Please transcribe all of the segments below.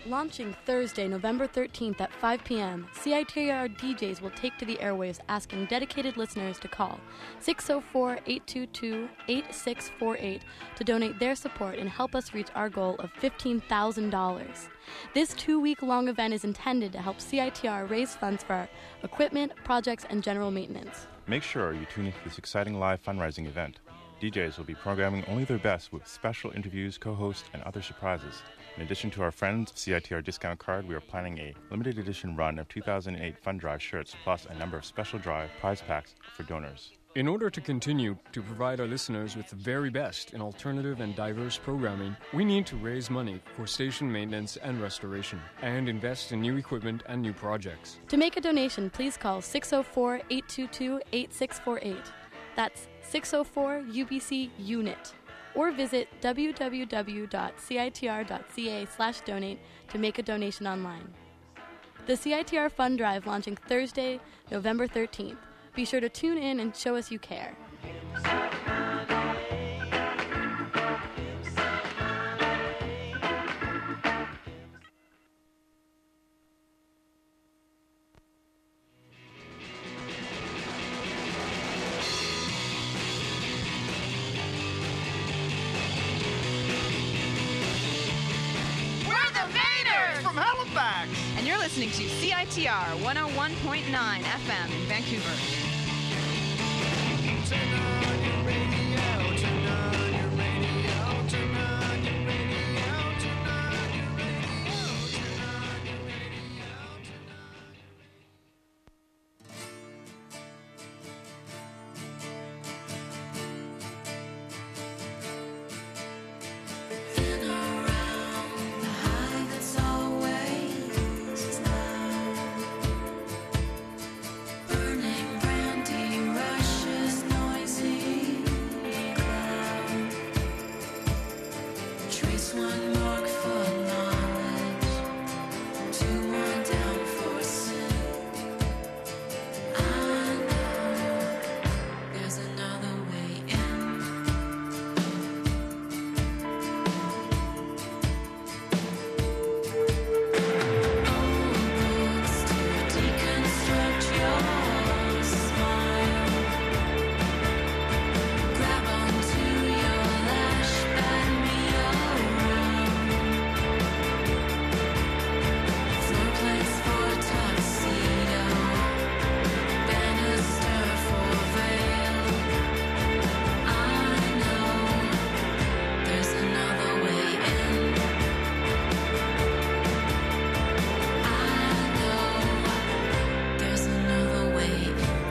Launching Thursday, November 13th at 5 p.m., CITR DJs will take to the airwaves asking dedicated listeners to call 604-822-8648 to donate their support and help us reach our goal of $15,000. This 2-week-long event is intended to help CITR raise funds for our equipment, projects, and general maintenance. Make sure you tune into this exciting live fundraising event. DJs will be programming only their best with special interviews, co-hosts, and other surprises. In addition to our friends CITR discount card, we are planning a limited edition run of 2008 Fund Drive shirts, plus a number of special drive prize packs for donors. In order to continue to provide our listeners with the very best in alternative and diverse programming, we need to raise money for station maintenance and restoration, and invest in new equipment and new projects. To make a donation, please call 604-822-8648. That's 604-UBC-UNIT. Or visit www.citr.ca/donate to make a donation online. The CITR Fund Drive launching Thursday, November 13th. Be sure to tune in and show us you care. And you're listening to CITR 101.9 FM in Vancouver. Turn on your radio, turn on your radio, turn on your radio, turn on your radio, turn on your radio, turn on. In around the high that's always burning brandy rushes noisy cloud. Trace one mark for knowledge, two more down for sin. I know there's another way in. Books to deconstruct your smile. Grab onto your lash, bat me around. Floor plans for tuxedo, banister for veil. I know there's another way in. I know there's another way in.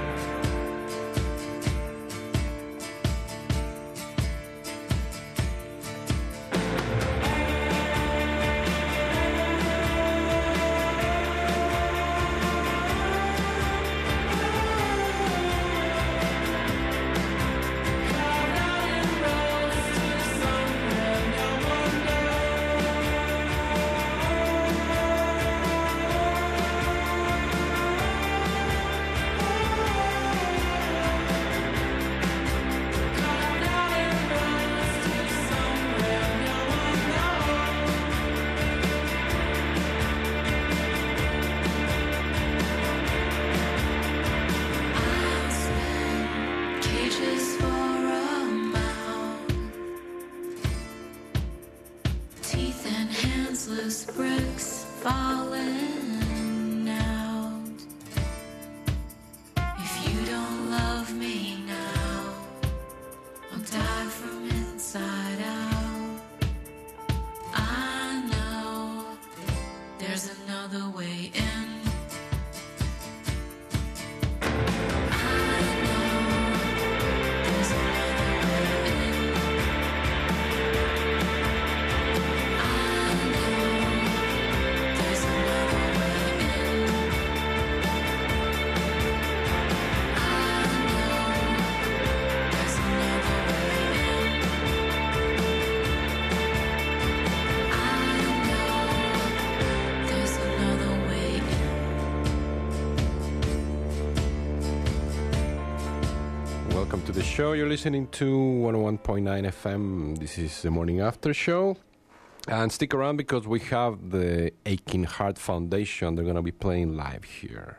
I'll spin cages for a mouth, teeth and hands, loose bricks falling out. If you don't love me now, I'll die from inside out. I know there's another way in. I know there's another way in. I know there's another way in. I know there's another way in. I know there's another way in. Welcome to the show. You're listening to 101.9 FM. This is the Morning After Show. And stick around because we have the Aching Heart Foundation. They're going to be playing live here.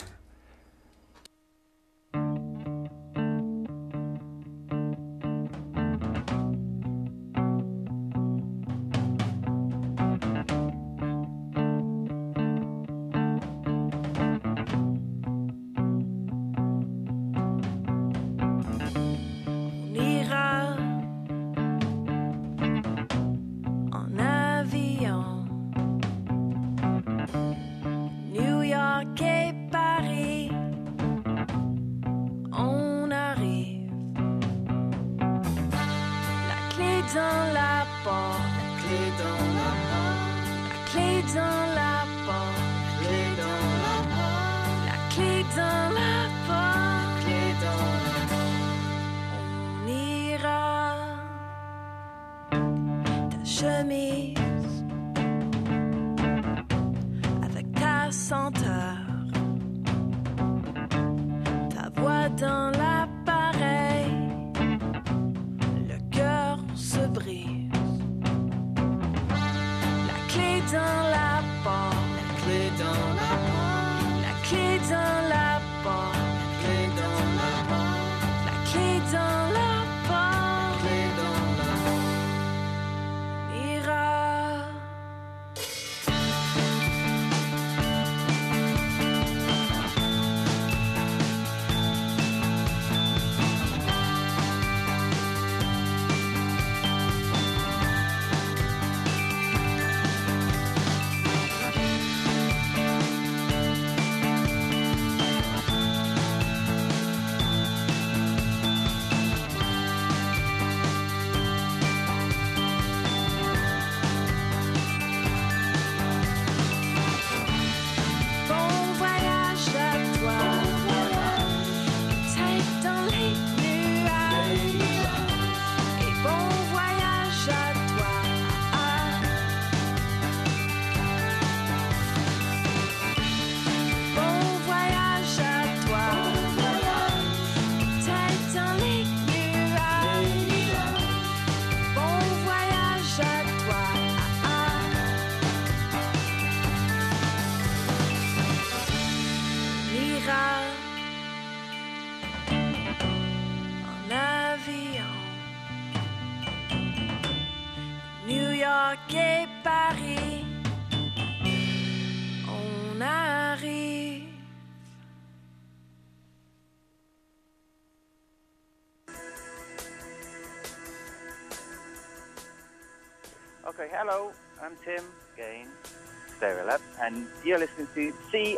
Okay, hello, I'm Tim Gain, Stereo Lab, and you're listening to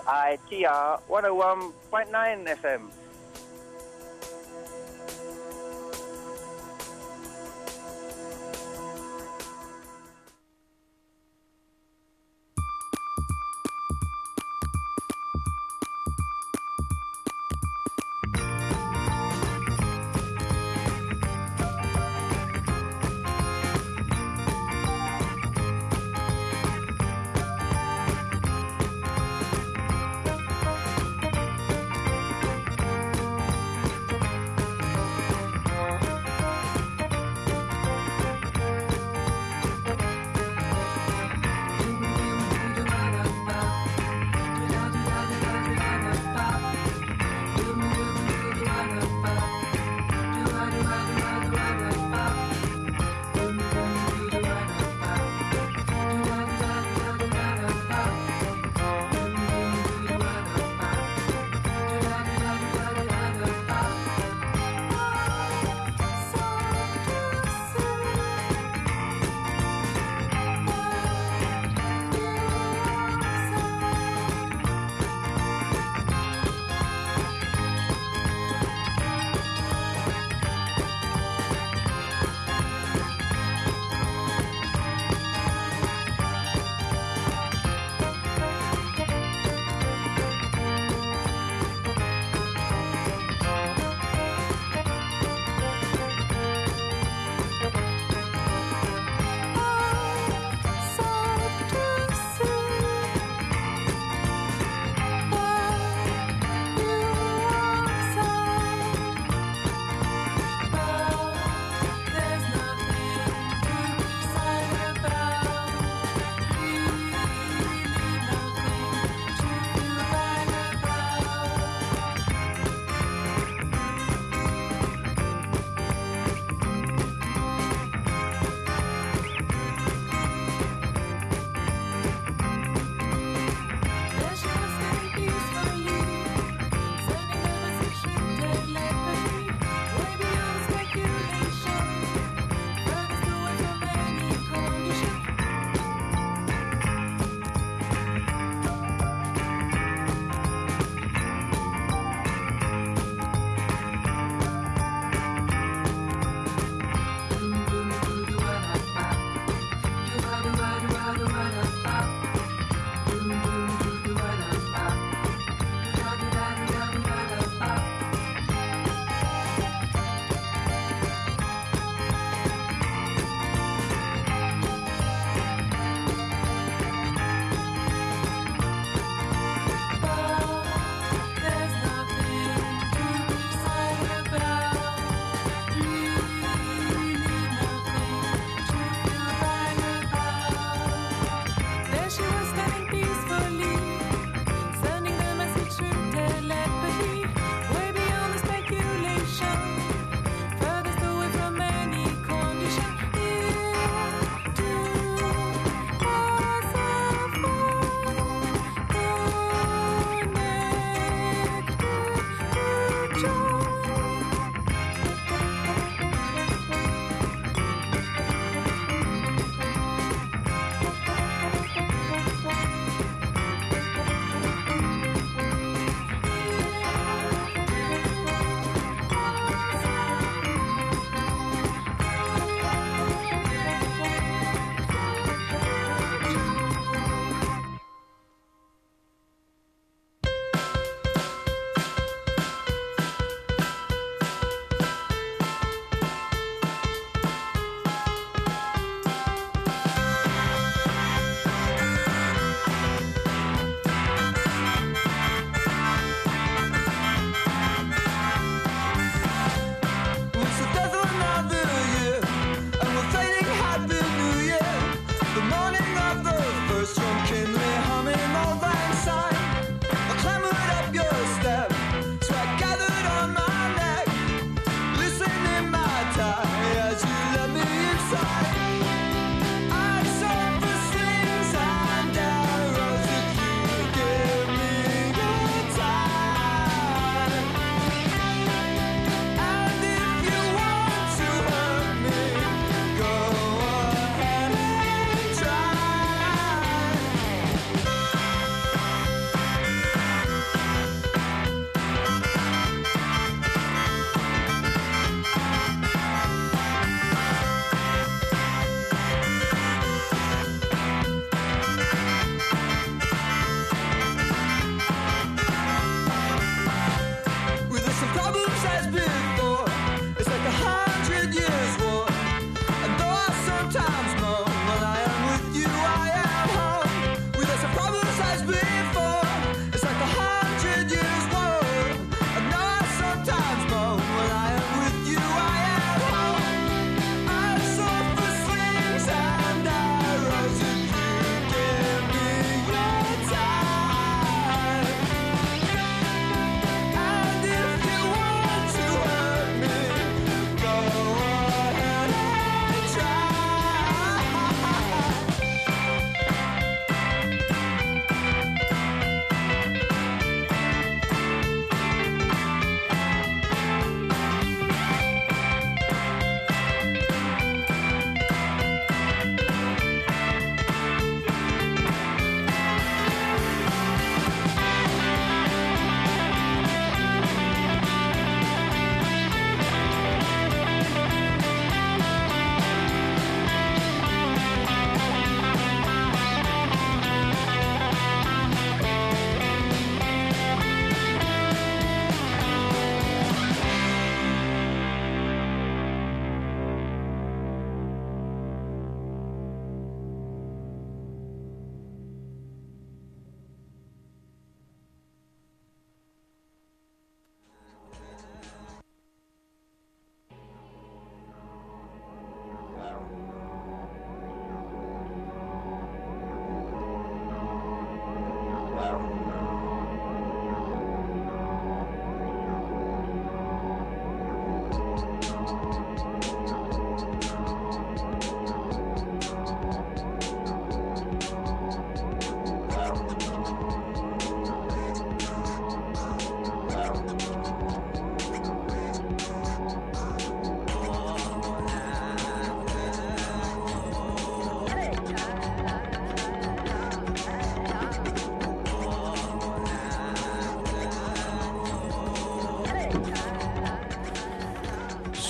CITR 101.9 FM.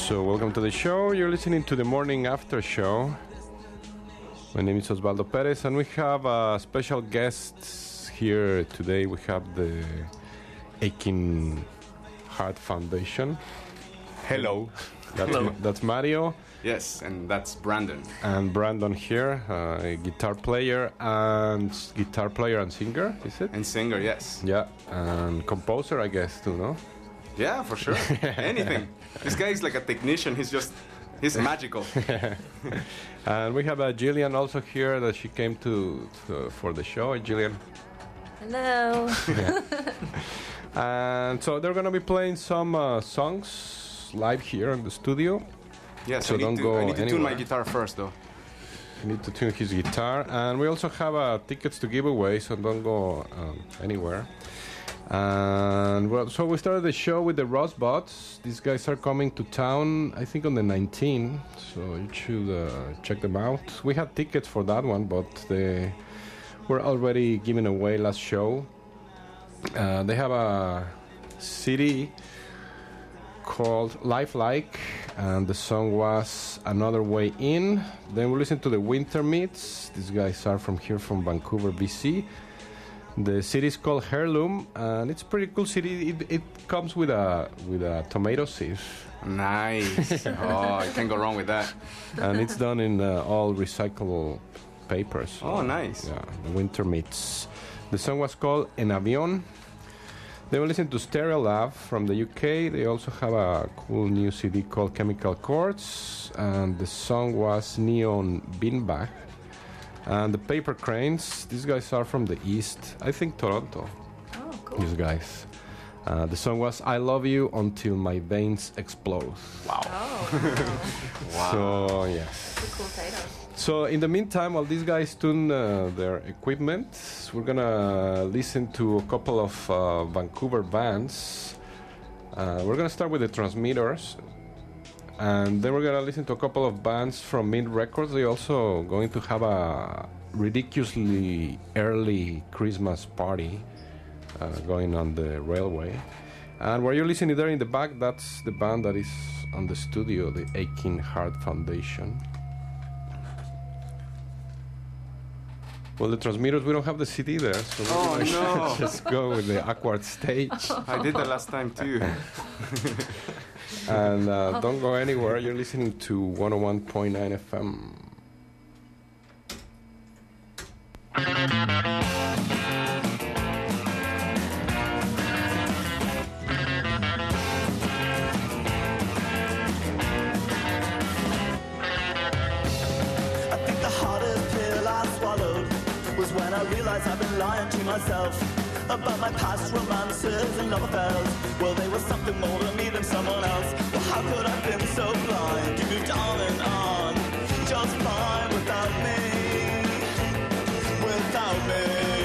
So, welcome to the show. You're listening to the Morning After Show. My name is Osvaldo Perez, and we have special guests here today. We have the Aching Heart Foundation. Hello. That's Mario. Yes, and that's Brandon. And Brandon here, a guitar player and singer, is it? And singer, yes. Yeah, and composer, I guess, too, no? Yeah, for sure. Anything. This guy is like a technician. He's magical. And we have Jillian also here that she came for the show. Jillian. Hello. And so they're going to be playing some songs live here in the studio. Yes, so I need to tune my guitar first, though. You need to tune his guitar. And we also have tickets to give away, so don't go anywhere. And so we started the show with the Rosbots. These guys are coming to town, I think, on the 19th. So you should check them out. We had tickets for that one, but they were already given away last show. They have a CD called Lifelike, and the song was Another Way In. Then we listened to the Winter Meats. These guys are from Vancouver, BC. The CD is called Heirloom, and it's a pretty cool CD. It comes with a tomato sieve. Nice. Oh, you can't go wrong with that. And it's done in all recyclable papers. So, oh, nice. Yeah, the Winter Meats. The song was called En Avión. Then we listened to Stereolab from the UK. They also have a cool new CD called Chemical Chords, and the song was Neon Beanbag. And the Paper Cranes, these guys are from the East, I think Toronto. Oh, cool. These guys. The song was I Love You Until My Veins Explode. Wow. Oh. Wow. So, yes. That's a cool title. So, in the meantime, while these guys tune their equipment, we're going to listen to a couple of Vancouver bands. We're going to start with the Transmitters. And then we're going to listen to a couple of bands from Mint Records. They're also going to have a ridiculously early Christmas party going on the railway. And what you're listening there in the back, that's the band that is on the studio, the Aching Heart Foundation. Well, the Transmitters, we don't have the CD there, so oh, no. just go with the awkward stage. I did that last time, too. And don't go anywhere. You're listening to 101.9 FM. I think the hardest pill I swallowed was when I realized I've been lying to myself about my past romances and love affairs. Well, they were something more to me than someone else. Well, how could I have been so blind? You moved on, just fine without me, without me.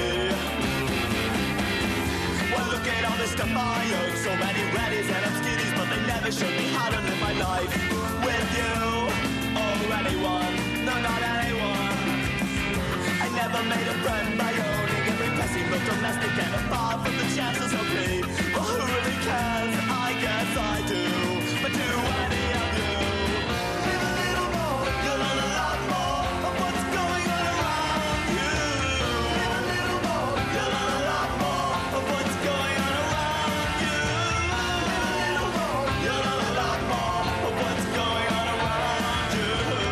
Well, look at all this stuff I own, so many reddies and obscurities, but they never showed me how to live my life with you or anyone. No, not anyone. I never made a friend by owning every pressing book, domestic and apart from the chances of me. Well, who really cares? I guess I do. But do any of you? Live a little more, you'll learn a lot more of what's going on around you. Live a little more, you'll learn a lot more of what's going on around you. Live a little more, you'll learn a lot more of what's going on around you.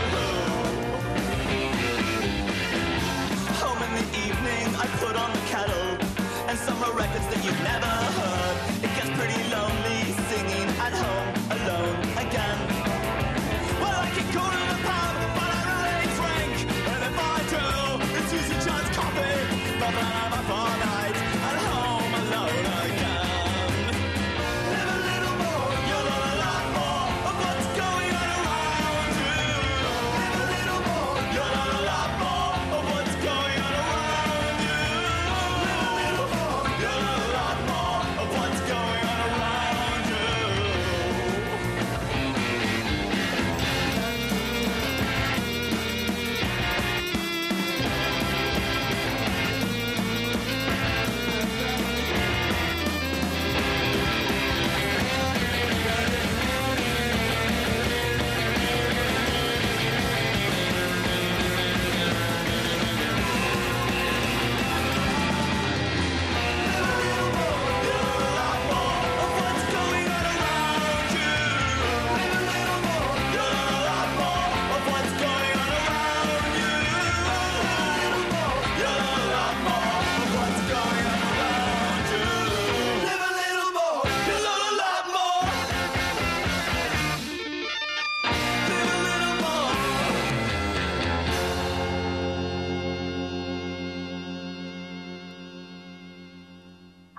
Home in the evening, I put on the kettle and summer records that you've never heard. It gets pretty lonely singing at home alone again. Well, I can go to the pub, but I really drink. And if I do, it's usually just coffee. But then I'm up all night at home alone again. Live a little more, you'll learn a lot more of what's going on around you. Live a little more, you'll learn a lot more of what's going on around you. Live a little more, you'll learn a lot more of what's going on around you.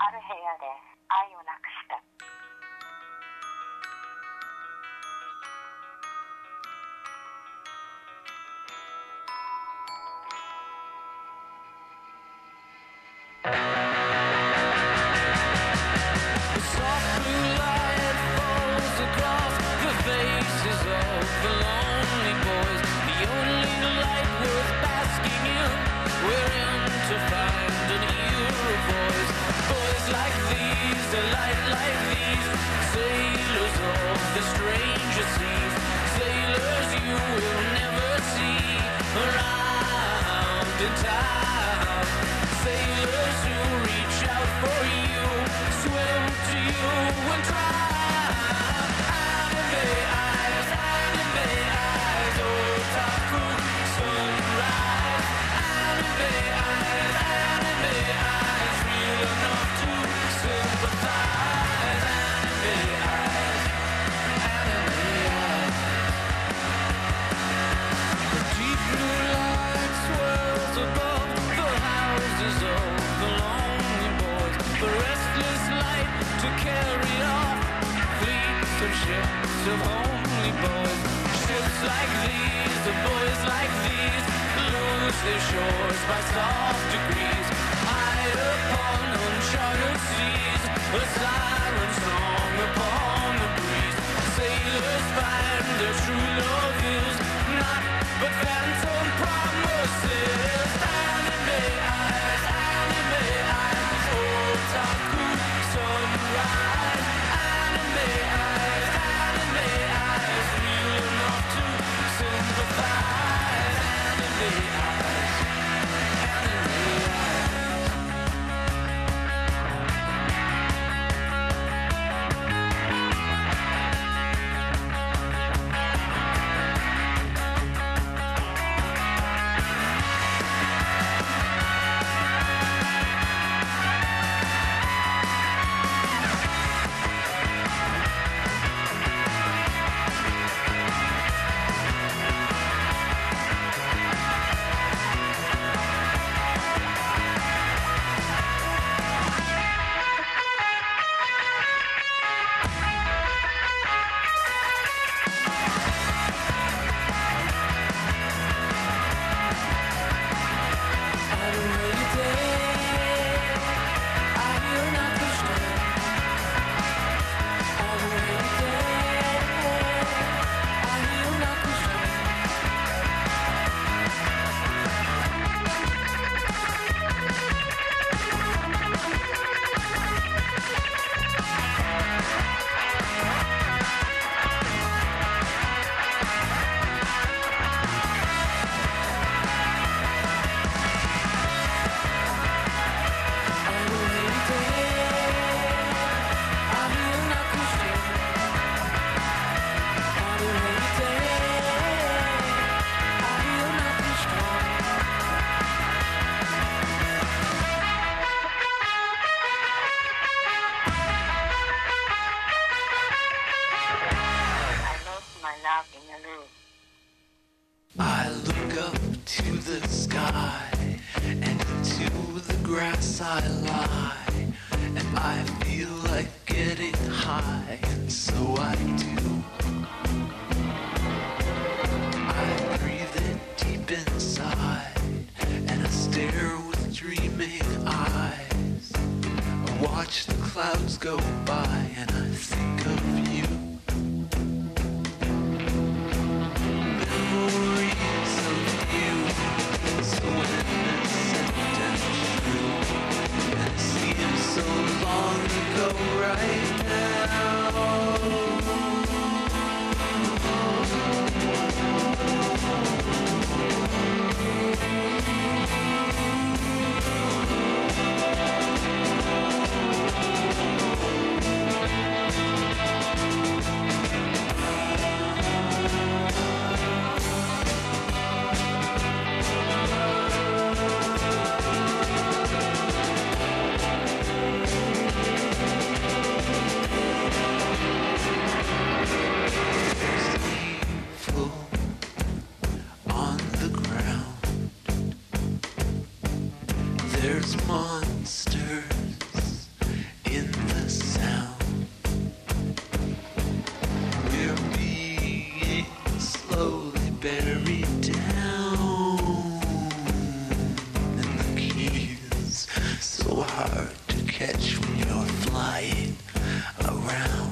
ある部屋で愛をなくした。 Of homely boys, ships like these, the boys like these, lose their shores by soft degrees. High upon uncharted seas, a siren song upon the breeze. Sailors find their true love is not but phantom promises. Anime eyes, otaku sunrise. Anime eyes, real enough to sympathize. Anime eyes, anime eyes. I look up to the sky, and into the grass I lie, and I feel like getting high, and so I do. I breathe it deep inside, and I stare with dreaming eyes. I watch the clouds go by, and I think of you. Memories of you, so innocent and true, and it seems so long ago right now. There's monsters hard to catch when you're flying around.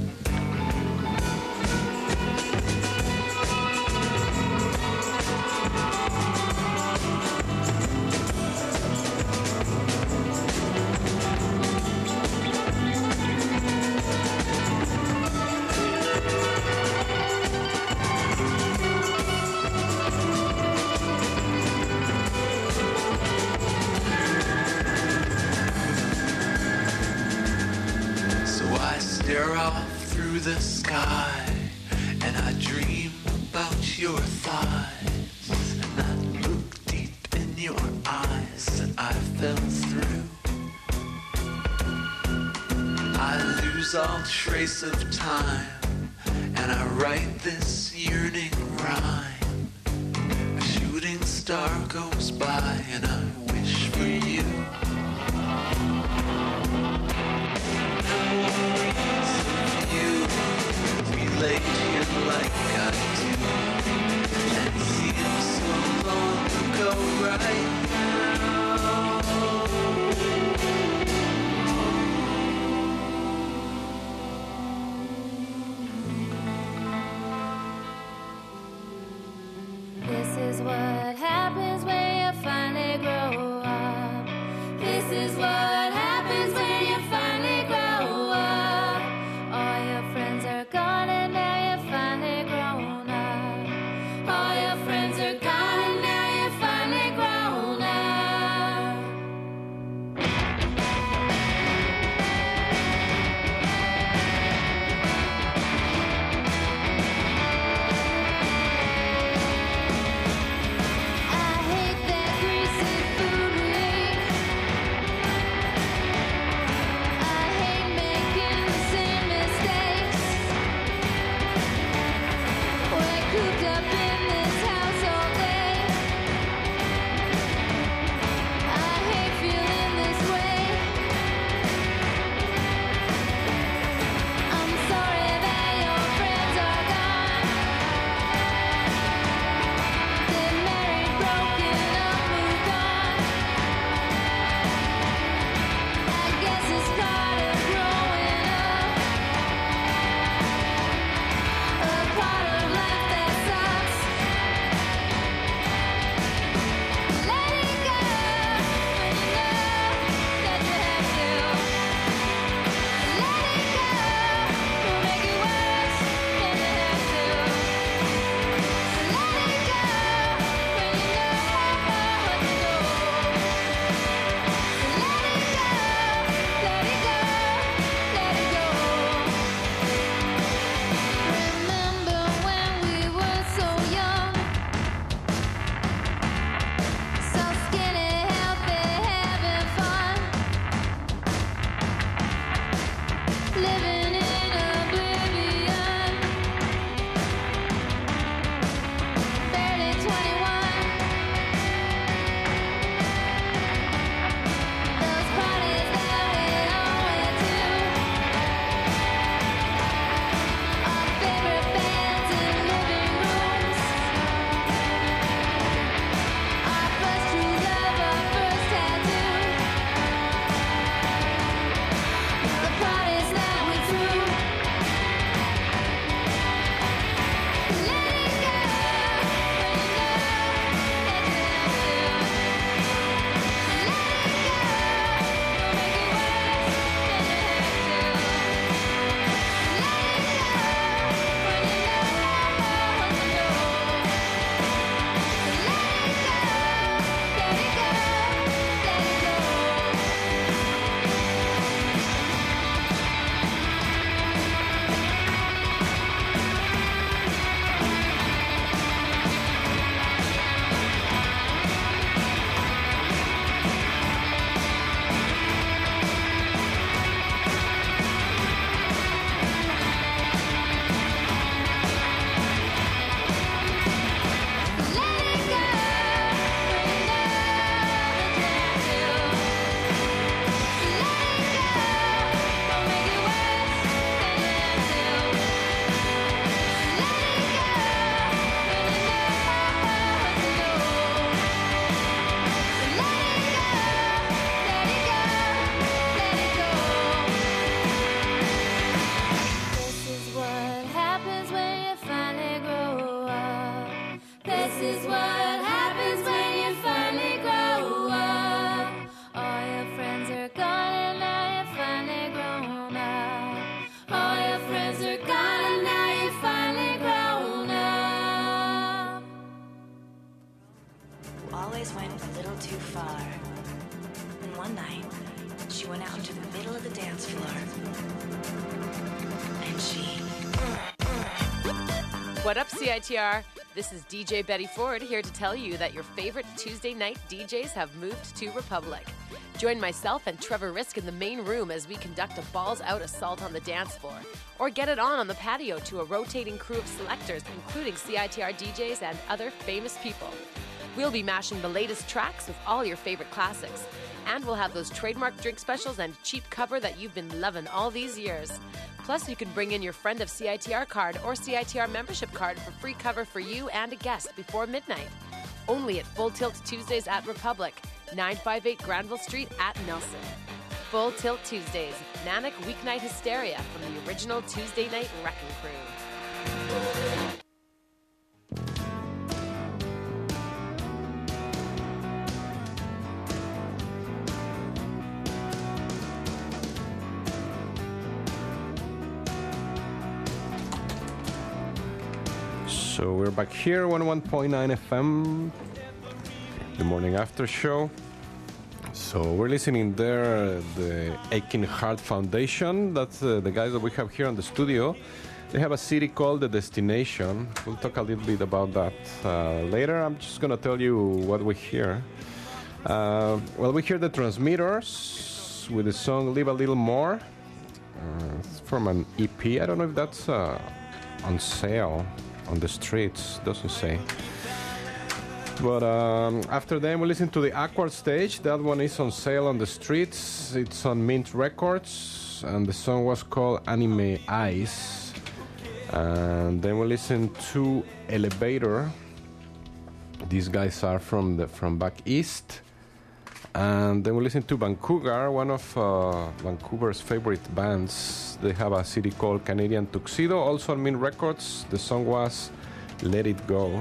Stare off through the sky, and I dream about your thighs, and I look deep in your eyes that I fell through. I lose all trace of time, and I write this yearning rhyme. A shooting star goes by, and I wish for you. Relate you like I do, and seems so long ago right now. This is what happens when you finally grow up. one night, she went out into the middle of the dance floor. And she... What up, CITR? This is DJ Betty Ford here to tell you that your favorite Tuesday night DJs have moved to Republic. Join myself and Trevor Risk in the main room as we conduct a balls-out assault on the dance floor. Or get it on the patio to a rotating crew of selectors, including CITR DJs and other famous people. We'll be mashing the latest tracks with all your favorite classics. And we'll have those trademark drink specials and cheap cover that you've been loving all these years. Plus, you can bring in your Friend of CITR card or CITR membership card for free cover for you and a guest before midnight. Only at Full Tilt Tuesdays at Republic, 958 Granville Street at Nelson. Full Tilt Tuesdays, manic weeknight hysteria from the original Tuesday Night Wrecking Crew. So we're back here, 101.9 FM, the morning after show. So we're listening there, the Aching Heart Foundation. That's the guys that we have here in the studio. They have a city called The Destination. We'll talk a little bit about that later. I'm just going to tell you what we hear. Well, we hear the Transmitters with the song Live a Little More. It's from an EP. I don't know if that's on sale on the streets, doesn't say. But after them we listen to the Awkward Stage. That one is on sale on the streets. It's on Mint Records and the song was called Anime Eyes. And then we listen to Elevator. These guys are from back east. And then we listen to Vancouver, one of Vancouver's favorite bands. They have a CD called Canadian Tuxedo, also on Mint Records. The song was Let It Go.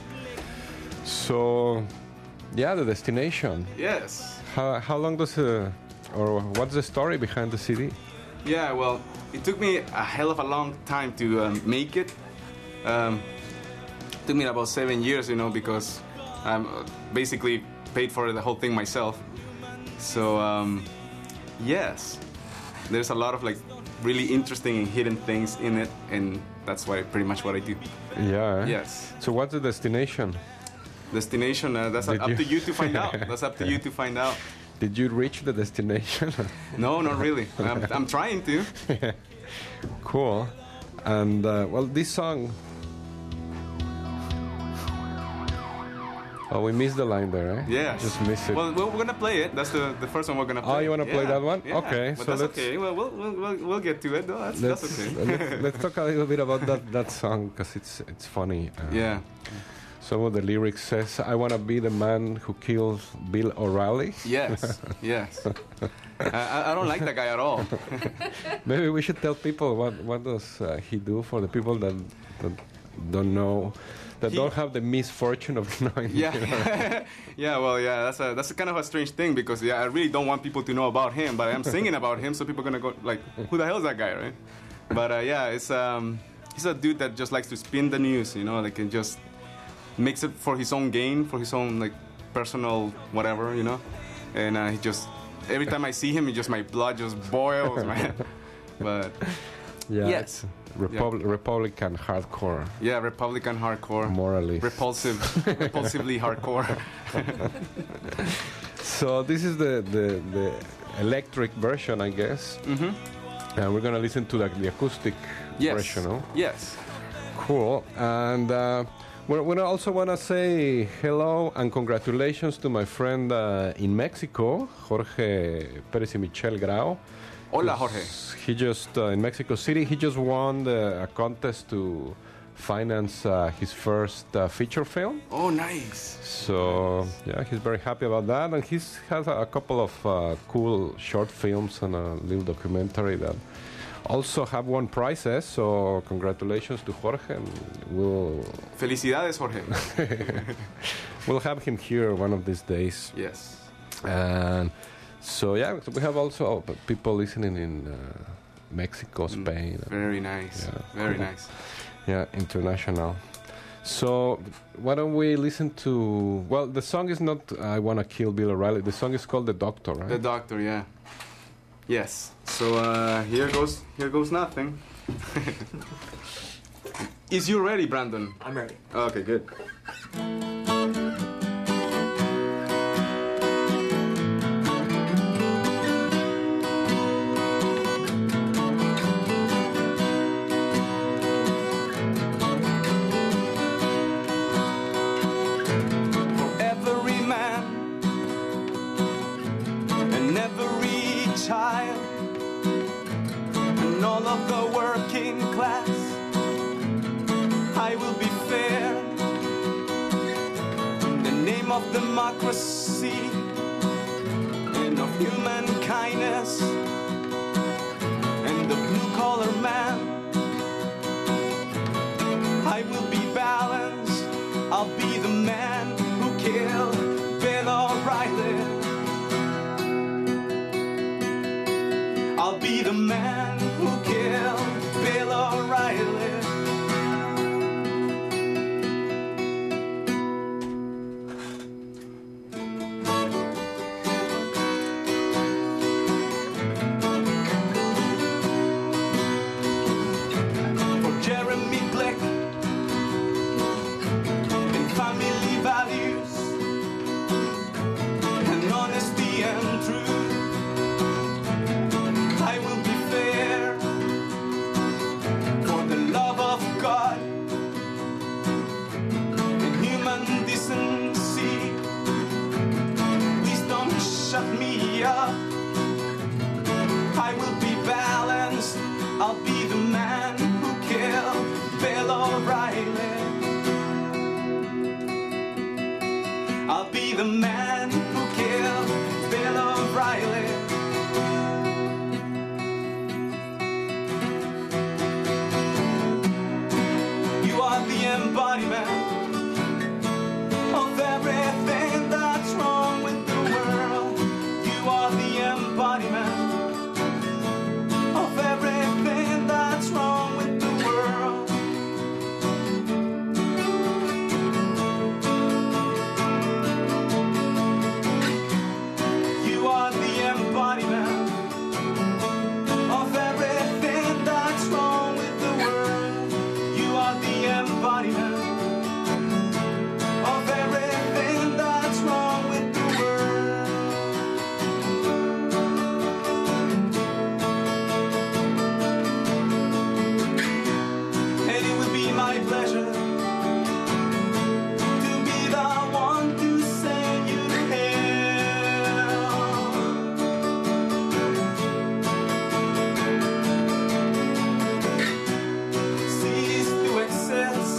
So, yeah, The Destination. Yes. How long does or what's the story behind the CD? Yeah, well, it took me a hell of a long time to make it. Took me about 7 years, because I'm basically paid for the whole thing myself. So, yes, there's a lot of really interesting and hidden things in it, and that's pretty much what I do. Yeah. Yes. So what's the destination? Destination, that's up to you to find out. That's up to you to find out. Did you reach the destination? No, not really. I'm trying to. Cool. And, well, this song... Oh, we missed the line there, eh? Yeah. Just missed it. Well, we're going to play it. That's the first one we're going to play. Oh, you want to play that one? Yeah. Okay. But so that's okay. Well, we'll get to it. No, that's okay. let's talk a little bit about that song, because it's funny. Yeah. Some of the lyrics says, I want to be the man who kills Bill O'Reilly. Yes, yes. I don't like that guy at all. Maybe we should tell people what does he do for the people that don't know, that don't have the misfortune of knowing. Yeah, yeah. Well, yeah. That's a kind of a strange thing because I really don't want people to know about him, but I'm singing about him, so people are gonna go like, who the hell is that guy, right? But yeah, it's he's a dude that just likes to spin the news, and just makes it for his own gain, for his own personal whatever, and he just every time I see him, my blood just boils, man. But yeah, yes. Republican hardcore. Yeah, Republican hardcore. Morally. Repulsively hardcore. So this is the electric version, I guess. Mm-hmm. And we're going to listen to the acoustic version, no? Yes. Cool. And we also want to say hello and congratulations to my friend in Mexico, Jorge Perez y Michelle Grau. Hola, Jorge. He just, in Mexico City, he just won a contest to finance his first feature film. Oh, nice. So, yeah, he's very happy about that. And he has a couple of cool short films and a little documentary that also have won prizes. So, congratulations to Jorge. And Felicidades, Jorge. We'll have him here one of these days. Yes. And so, yeah, we have also people listening in Mexico, Spain. Very nice. Yeah, very cool. nice. Yeah, international. So why don't we listen to? Well, the song is not "I Wanna Kill Bill O'Reilly." The song is called "The Doctor," right? The Doctor, yeah. Yes. So here goes nothing. Is you ready, Brandon? I'm ready. Okay, good. Of democracy and of human kindness and the blue-collar man, I will be balanced. I'll be the man who killed Bill O'Reilly. I'll be the man who killed Bill O'Reilly. I will be balanced. I'll be the man who killed Bill O'Reilly. I'll be the man who killed Bill O'Reilly. You are the embodiment of everything that's wrong with the world. You are the embodiment of everything that's wrong with the world. You are the embodiment of everything that's wrong with the world. You are the embodiment of everything that's wrong with the world. And it would be my pleasure to be the one to send you to hell. Cease to exist.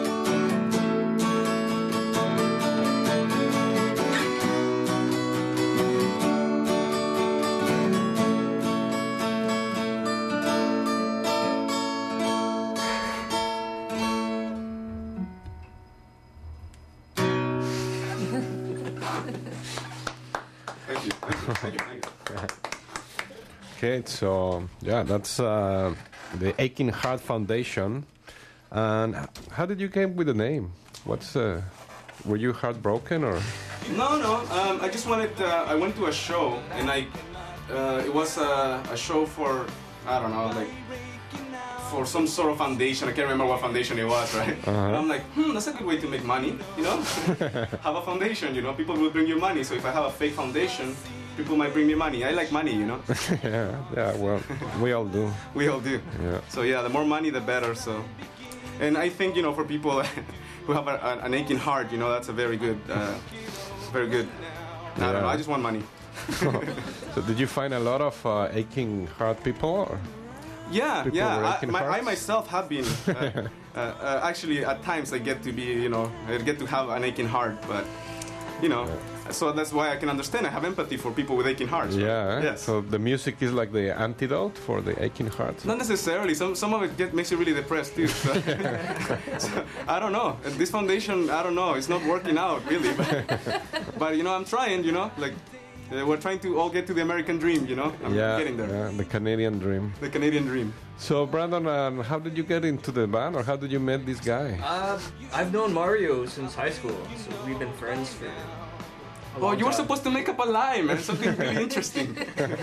Thank you. Thank you. Okay, so yeah, that's the Aching Heart Foundation. And how did you come with the name? Were you heartbroken or? No. I just wanted. I went to a show, and it was a show for, I don't know, like for some sort of foundation. I can't remember what foundation it was, right? And I'm like, that's a good way to make money, you know? Have a foundation, you know? People will bring you money. So if I have a fake foundation, people might bring me money. I like money, you know? yeah. Well, we all do. We all do. Yeah. So yeah, the more money, the better. So, and I think, you know, for people who have an aching heart, you know, that's a very good. I don't know. I just want money. So did you find a lot of aching heart people? Or? Yeah. I I myself have been. Actually, at times I get to have an aching heart, but you know, so that's why I can understand. I have empathy for people with aching hearts. Right? Yeah. Yes. So the music is like the antidote for the aching heart. Not necessarily. Some of it makes you really depressed too. So, so, I don't know. This foundation, I don't know. It's not working out really. But you know, I'm trying. You know, like. We're trying to all get to the American dream, you know? I'm getting there. Yeah, the Canadian dream. The Canadian dream. So, Brandon, how did you get into the band, or how did you meet this guy? I've known Mario since high school, so we've been friends for Oh, you were supposed to make up a lie, man. Something really interesting.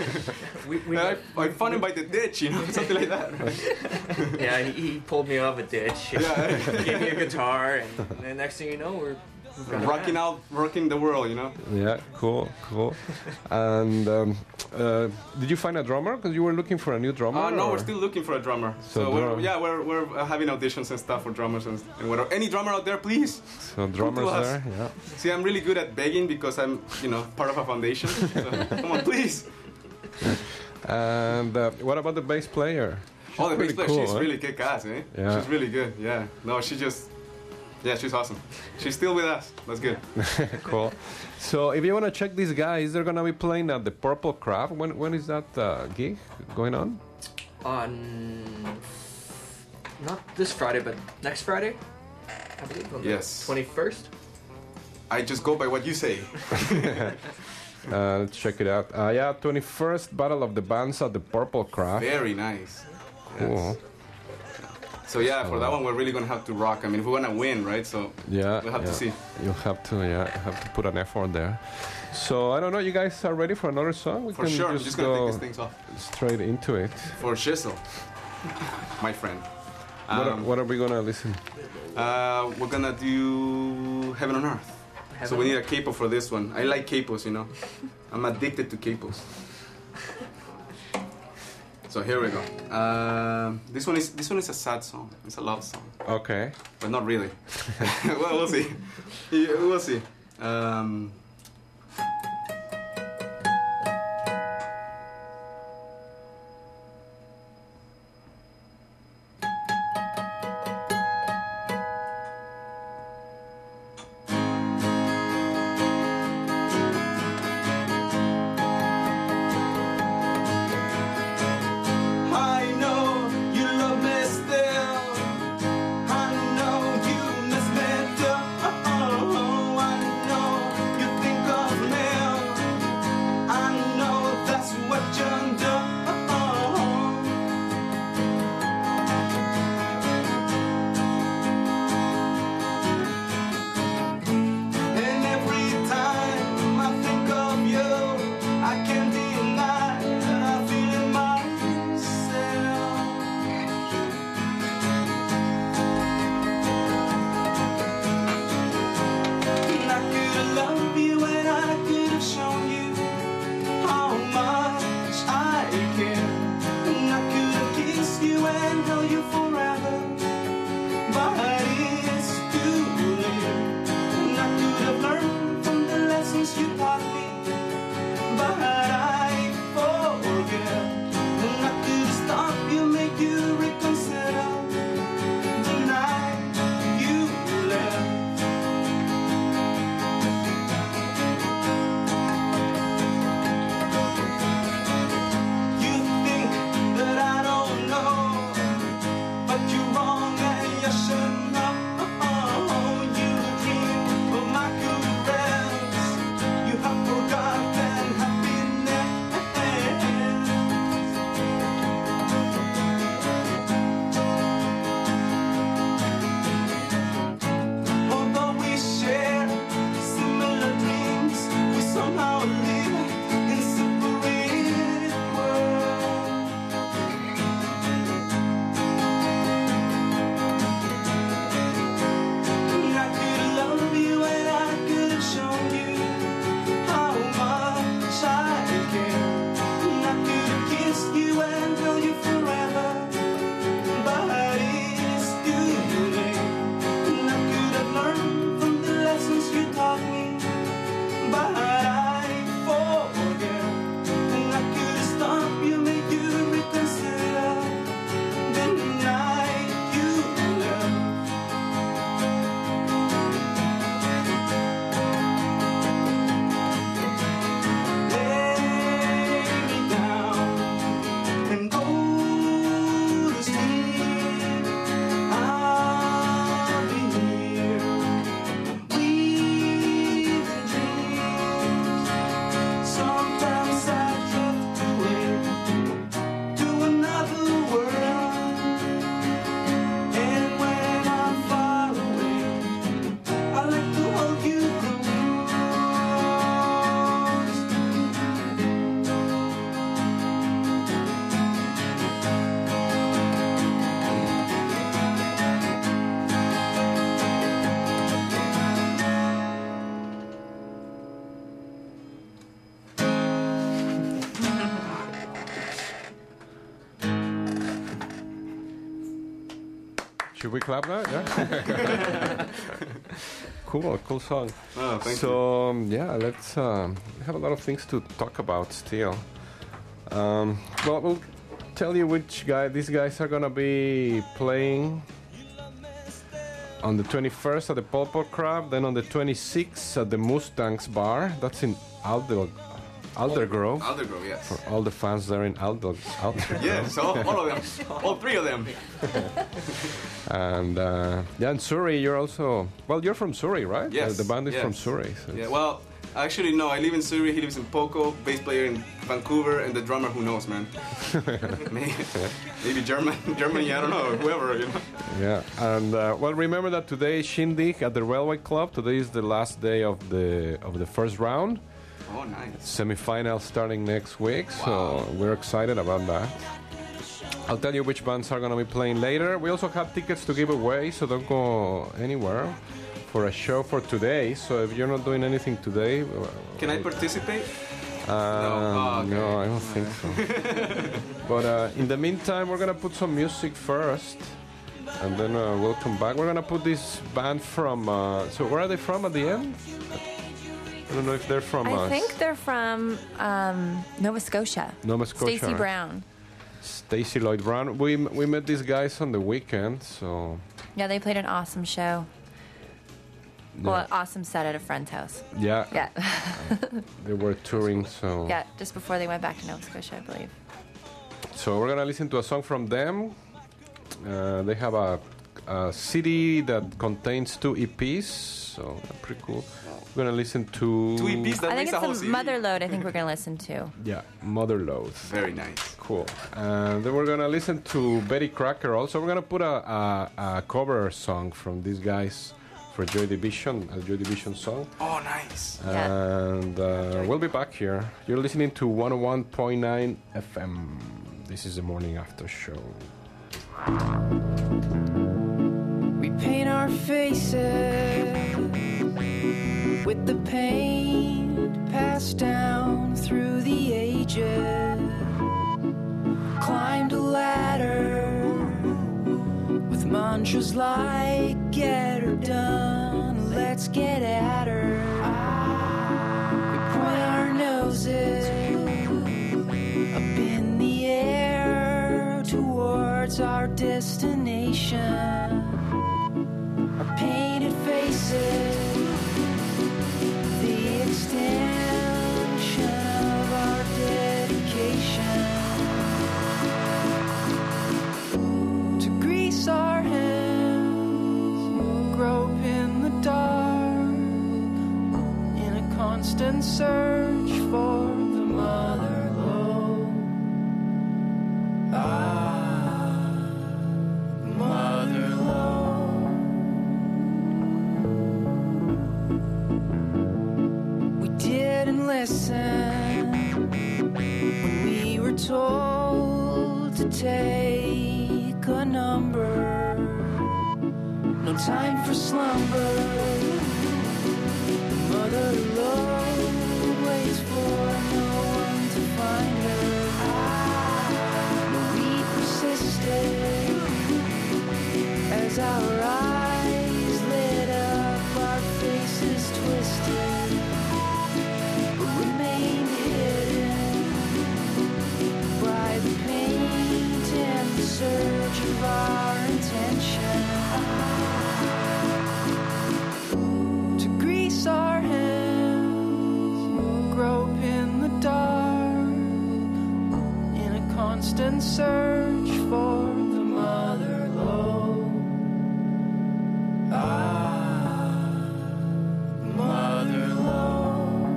I found him by the ditch, you know, something like that. Yeah, he pulled me off a ditch. Yeah. Gave me a guitar, and the next thing you know, we're rocking the world, you know. Yeah, cool. And did you find a drummer? Because you were looking for a new drummer. No, we're still looking for a drummer. So we're having auditions and stuff for drummers and whatever. Any drummer out there, please. So drummers there, yeah. See, I'm really good at begging because I'm, part of a foundation. So, come on, please. And what about the bass player? The bass player, cool, she's really kick-ass, eh? Yeah. She's really good, yeah. No, she's awesome. She's still with us. That's good. Cool. So if you want to check these guys, they're going to be playing at the Purple Crab. When is that gig going on? Not this Friday, but next Friday, I believe, on the 21st. I just go by what you say. Let's check it out. 21st Battle of the Bands at the Purple Crab. Very nice. Cool. Yes. So for that one, we're really gonna have to rock. I mean, if we wanna win, right? So we'll have to see. You have to put an effort there. So I don't know. You guys are ready for another song? We for can sure. Just I'm just gonna take these things off. Straight into it. For shizzle, my friend. What are we gonna listen? We're gonna do Heaven on Earth. So we need a capo for this one. I like capos, you know. I'm addicted to capos. So here we go. This one is a sad song. It's a love song. Okay. But not really. Well, we'll see. We'll see. You Should we clap that? Yeah. Cool song. Oh, thank so yeah, let's. We have a lot of things to talk about still. Well, we'll tell you which guy these guys are gonna be playing on the 21st at the Pulpo Crab, then on the 26th at the Mustangs Bar. That's in Aldergrove. Aldergrove, yes. For all the fans there in Aldergrove. Yes, all of them. All three of them. And in Surrey, you're also... Well, you're from Surrey, right? Yes. The band is from Surrey. So yeah, well, actually, no. I live in Surrey. He lives in Poco. Bass player in Vancouver. And the drummer, who knows, man? Maybe Germany, I don't know. Whoever, you know. Yeah, and well, remember that today is Shindig at the Railway Club. Today is the last day of the first round. Oh, nice. Semi-final starting next week, so we're excited about that. I'll tell you which bands are going to be playing later. We also have tickets to give away, so don't go anywhere for a show for today. So if you're not doing anything today... Can I participate? No, I don't think so. But in the meantime, we're going to put some music first, and then we'll come back. We're going to put this band from... so where are they from at the end? I don't know if they're from... I think they're from Nova Scotia. Nova Scotia. Stacey Brown. Stacey Lloyd Brown. We met these guys on the weekend, so... Yeah, they played an awesome show. Yeah. Well, an awesome set at a friend's house. Yeah. Yeah. They were touring, so... Yeah, just before they went back to Nova Scotia, I believe. So we're going to listen to a song from them. They have a CD that contains 2 EPs, so pretty cool. We're going to listen to... 2 EPs? That I think makes a whole it's the CD. Motherload I think we're going to listen to. Yeah, Motherload. Very nice. Cool. And then we're going to listen to Betty Cracker also. We're going to put a cover song from these guys for Joy Division, a Joy Division song. Oh, nice. And we'll be back here. You're listening to 101.9 FM. This is the Morning After Show. We paint our faces with the paint passed down through the ages. Climbed a ladder with mantras like get her done, let's get at her. We point our noses up in the air towards our destination. Our painted faces, the extension of our dedication to grease our hands, grope in the dark, in a constant search for the mother lode. Mother lode. We didn't listen when we were told to take a number. No time for slumber. Mother lode waits for no one to find her. No, we persisted as our eyes lit up, our faces twisted, but remained hidden by the paint and the surge of our intention to grease our hands, grope in the dark, in a constant search for the mother lode. Mother lode.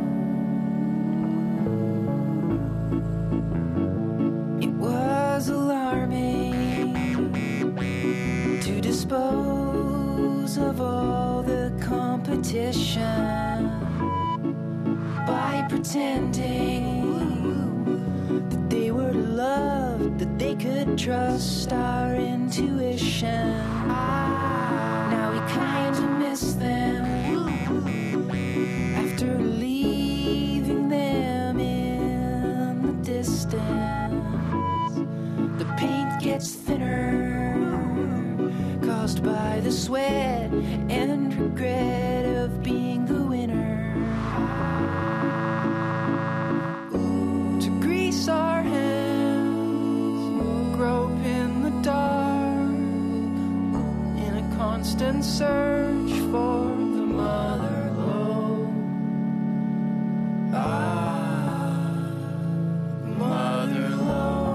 It was alarming to dispose of all the competition by pretending that they were loved, that they could trust our intuition. Now we kind of miss them after leaving them in the distance. The paint gets thinner, caused sweat and regret of being the winner. To grease our hands, grope in the dark, in a constant search for the mother lode. Mother lode.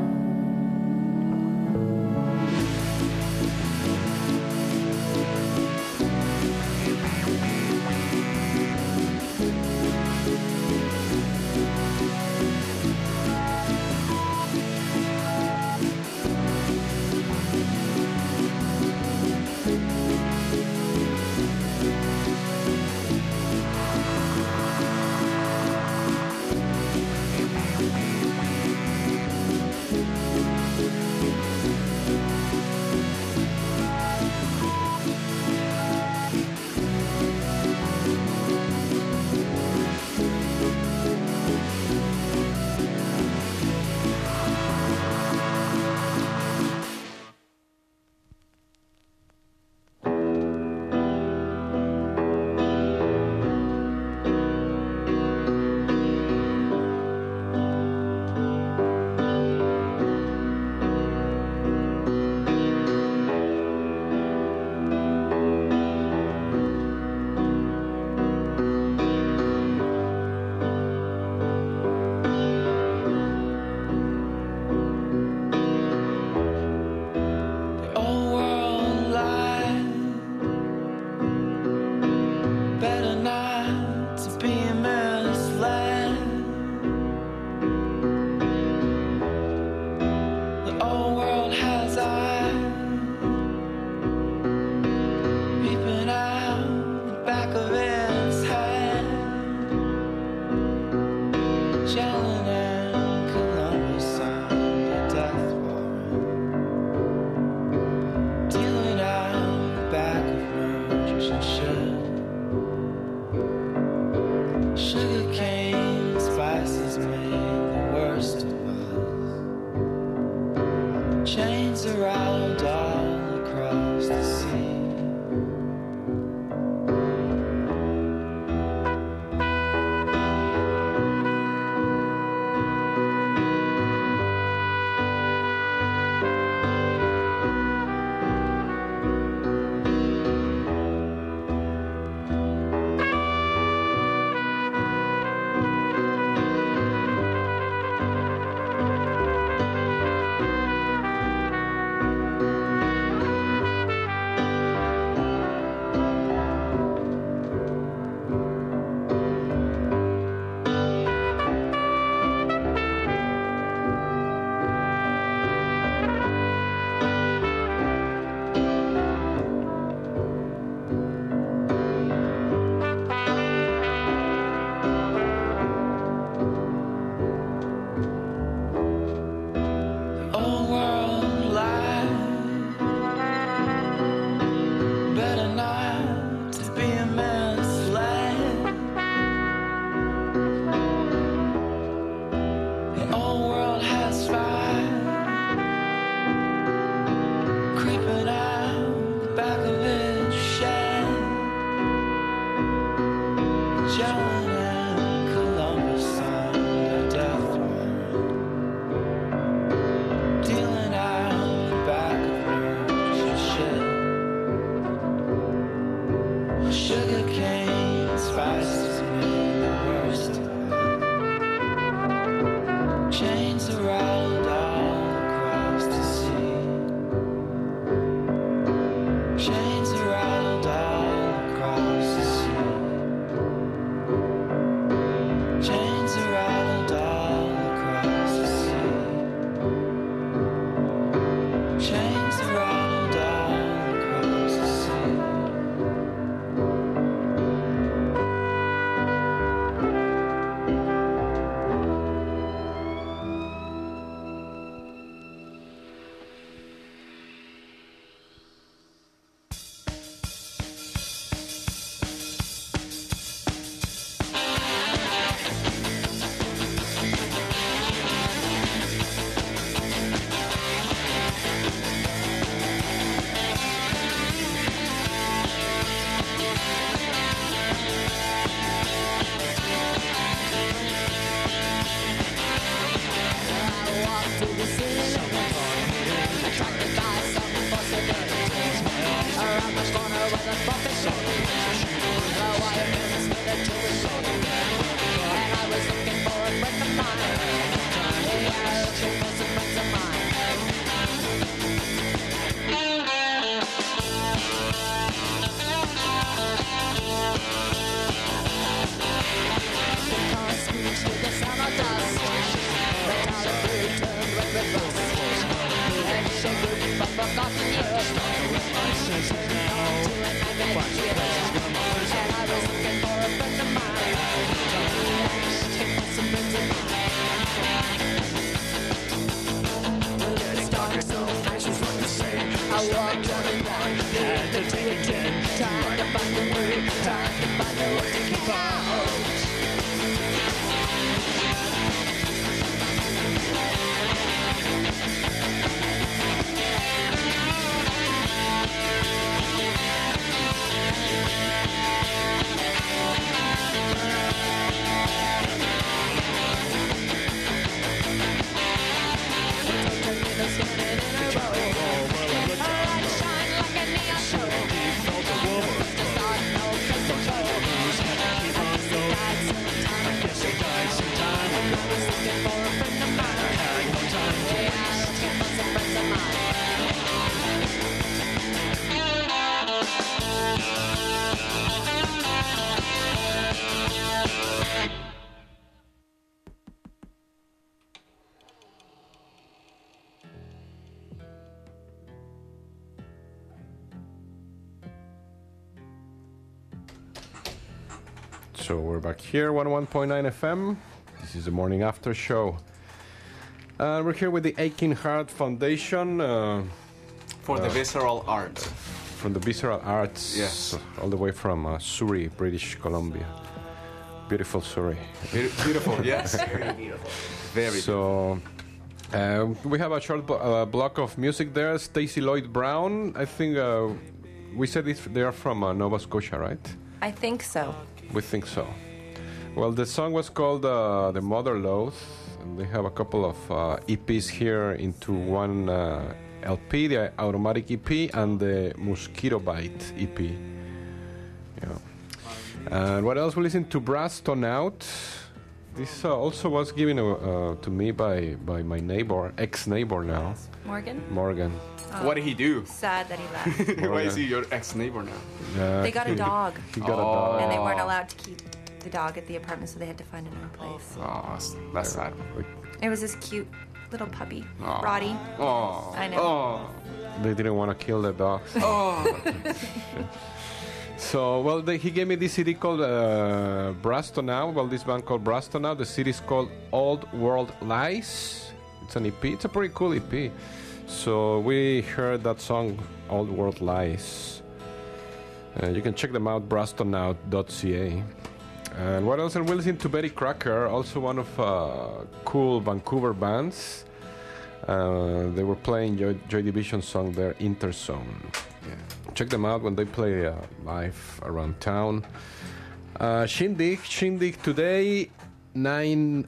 Chains around all across the sea. through the ceiling, attracted by some possibilities. Around the corner where the profit shop, the wire fence with a jewelry. And I was looking for a friend of mine. Yeah, looking for some friends of mine. With the sound of dust, the town of blue turned red with rust. And it's a group of forgotten years, turning on to a nightmare cheers. And I was looking for a friend of mine, looking for some friends of mine. Well, it's dark, so flashes what to say. I walked on the line, had to take it in. Time to find a way, time to find a way to keep out. So we're back here, 101.9 FM. This is the morning after show. We're here with the Aching Heart Foundation. For the Visceral Arts. From the Visceral Arts. Yes. All the way from Surrey, British Columbia. Beautiful Surrey. Beautiful, yes. Very beautiful. Very so, we have a short block of music there. Stacey Lloyd Brown. I think we said they are from Nova Scotia, right? I think so. We think so. Well, the song was called The Mother Loath, and they have a couple of EPs here into one LP, the Automatic EP and the Mosquito Bite EP. Yeah. And what else? We listened to Brass Tone Out. This also was given to me by my neighbor, ex-neighbor now. Morgan. Oh, what did he do? Sad that he left. Why is he your ex-neighbor now? They got a dog. He got a dog. And they weren't allowed to keep the dog at the apartment, so they had to find another place. Oh, that's sad. It was this cute little puppy, Oh. Roddy. Oh. I know. Oh. They didn't want to kill the dogs. Oh. So, well, he gave me this CD called Brass Tone Out. Well, this band called Brass Tone Out. The CD is called Old World Lies. It's an EP. It's a pretty cool EP. So we heard that song, Old World Lies. You can check them out, brasstoneout.ca. And what else? And we listened to Betty Crocker, also one of cool Vancouver bands. They were playing Joy Division's song there, Interzone. Yeah. Check them out when they play live around town. Shindig today, night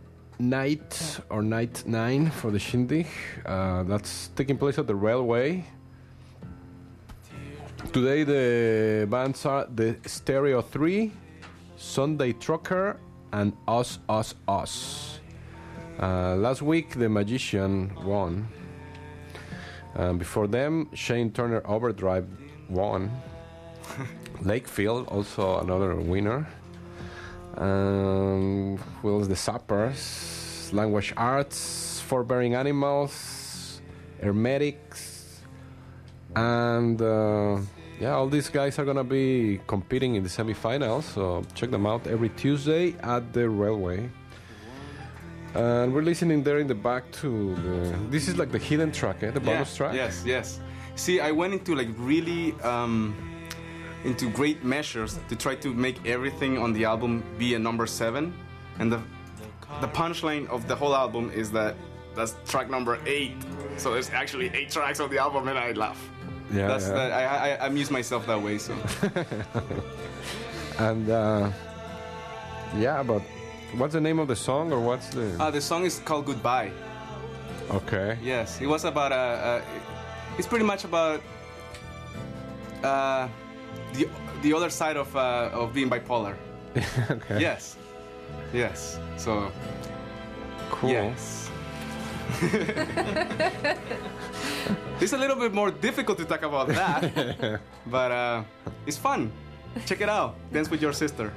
9 for the Shindig. That's taking place at the Railway. Today the bands are the Stereo 3, Sunday Trucker, and Us. Last week the Magician won. Before them, Shane Turner Overdrive won. Lakefield, also another winner. Well, the Sappers, Language Arts, Forbearing Animals, Hermetics, and all these guys are gonna be competing in the semifinals. So check them out every Tuesday at the Railway. And we're listening there in the back to this is like the hidden track, the bonus track. Yes. See, I went into like really into great measures to try to make everything on the album be a number 7, and the punchline of the whole album is that that's track number 8. So there's actually 8 tracks on the album, and I laugh. I amuse myself that way. So. And but what's the name of the song, or what's the? The song is called Goodbye. Okay. Yes, it was about it's pretty much about the other side of being bipolar. Okay. Yes. Yes. So. Cool. Yes. It's a little bit more difficult to talk about that, but it's fun. Check it out. Dance with your sister.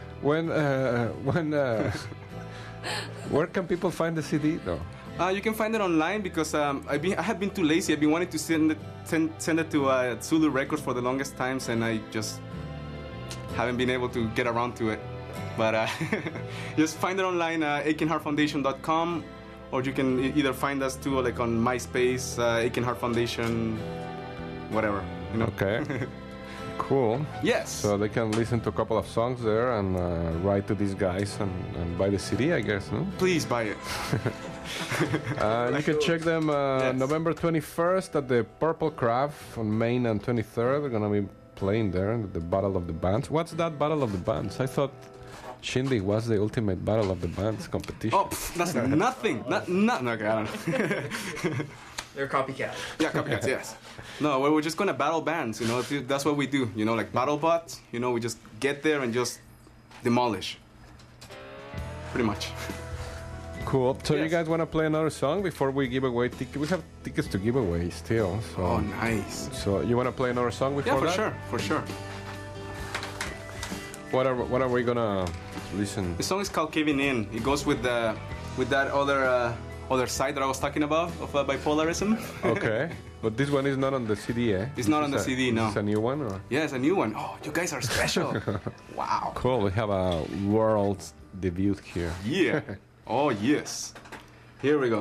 Where can people find the CD though? You can find it online because I have been too lazy. I've been wanting to send it to Zulu Records for the longest times, and I just haven't been able to get around to it. But just find it online, achingheartfoundation.com, or you can either find us too, like on MySpace, Aching Heart Foundation, whatever. You know? Okay. Cool. Yes. So they can listen to a couple of songs there and write to these guys and buy the CD, I guess, no? Please buy it. You can check them November 21st at the Purple Crab on Main and 23rd. They're going to be playing there at the Battle of the Bands. What's that Battle of the Bands? I thought Shindig was the ultimate Battle of the Bands competition. Oh, that's nothing. No, okay, I don't know. They're copycats. Yeah, copycats, yes. No, we're just going to battle bands, you know. That's what we do, you know, like battle bots. You know, we just get there and just demolish. Pretty much. Cool. So you guys want to play another song before we give away tickets? We have tickets to give away still. So. Oh, nice. So you want to play another song before that? Yeah, for sure. What are we gonna listen? The song is called Caving In. It goes with that other side that I was talking about of bipolarism. Okay. But this one is not on the CD, eh? It's not on the CD, no. It's a new one, or? Yeah, it's a new one. Oh, you guys are special. Wow. Cool. We have a world debut here. Yeah. Oh, yes. Here we go.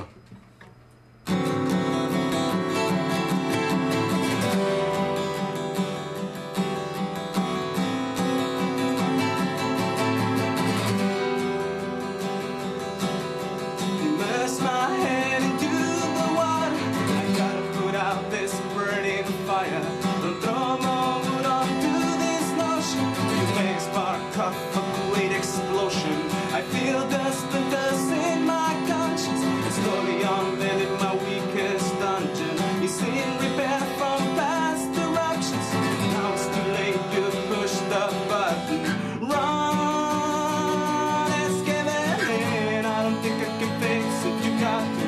Immerse my head into the water. I gotta put out this burning fire. Don't throw more wood onto this notion. You may spark off a great explosion. I feel the splinters in my conscience. And slowly unveiling my weakest dungeon. You seen repair from past eruptions. Now it's too late, you push the button. Run, it's giving in. I don't think I can fix it, you got to.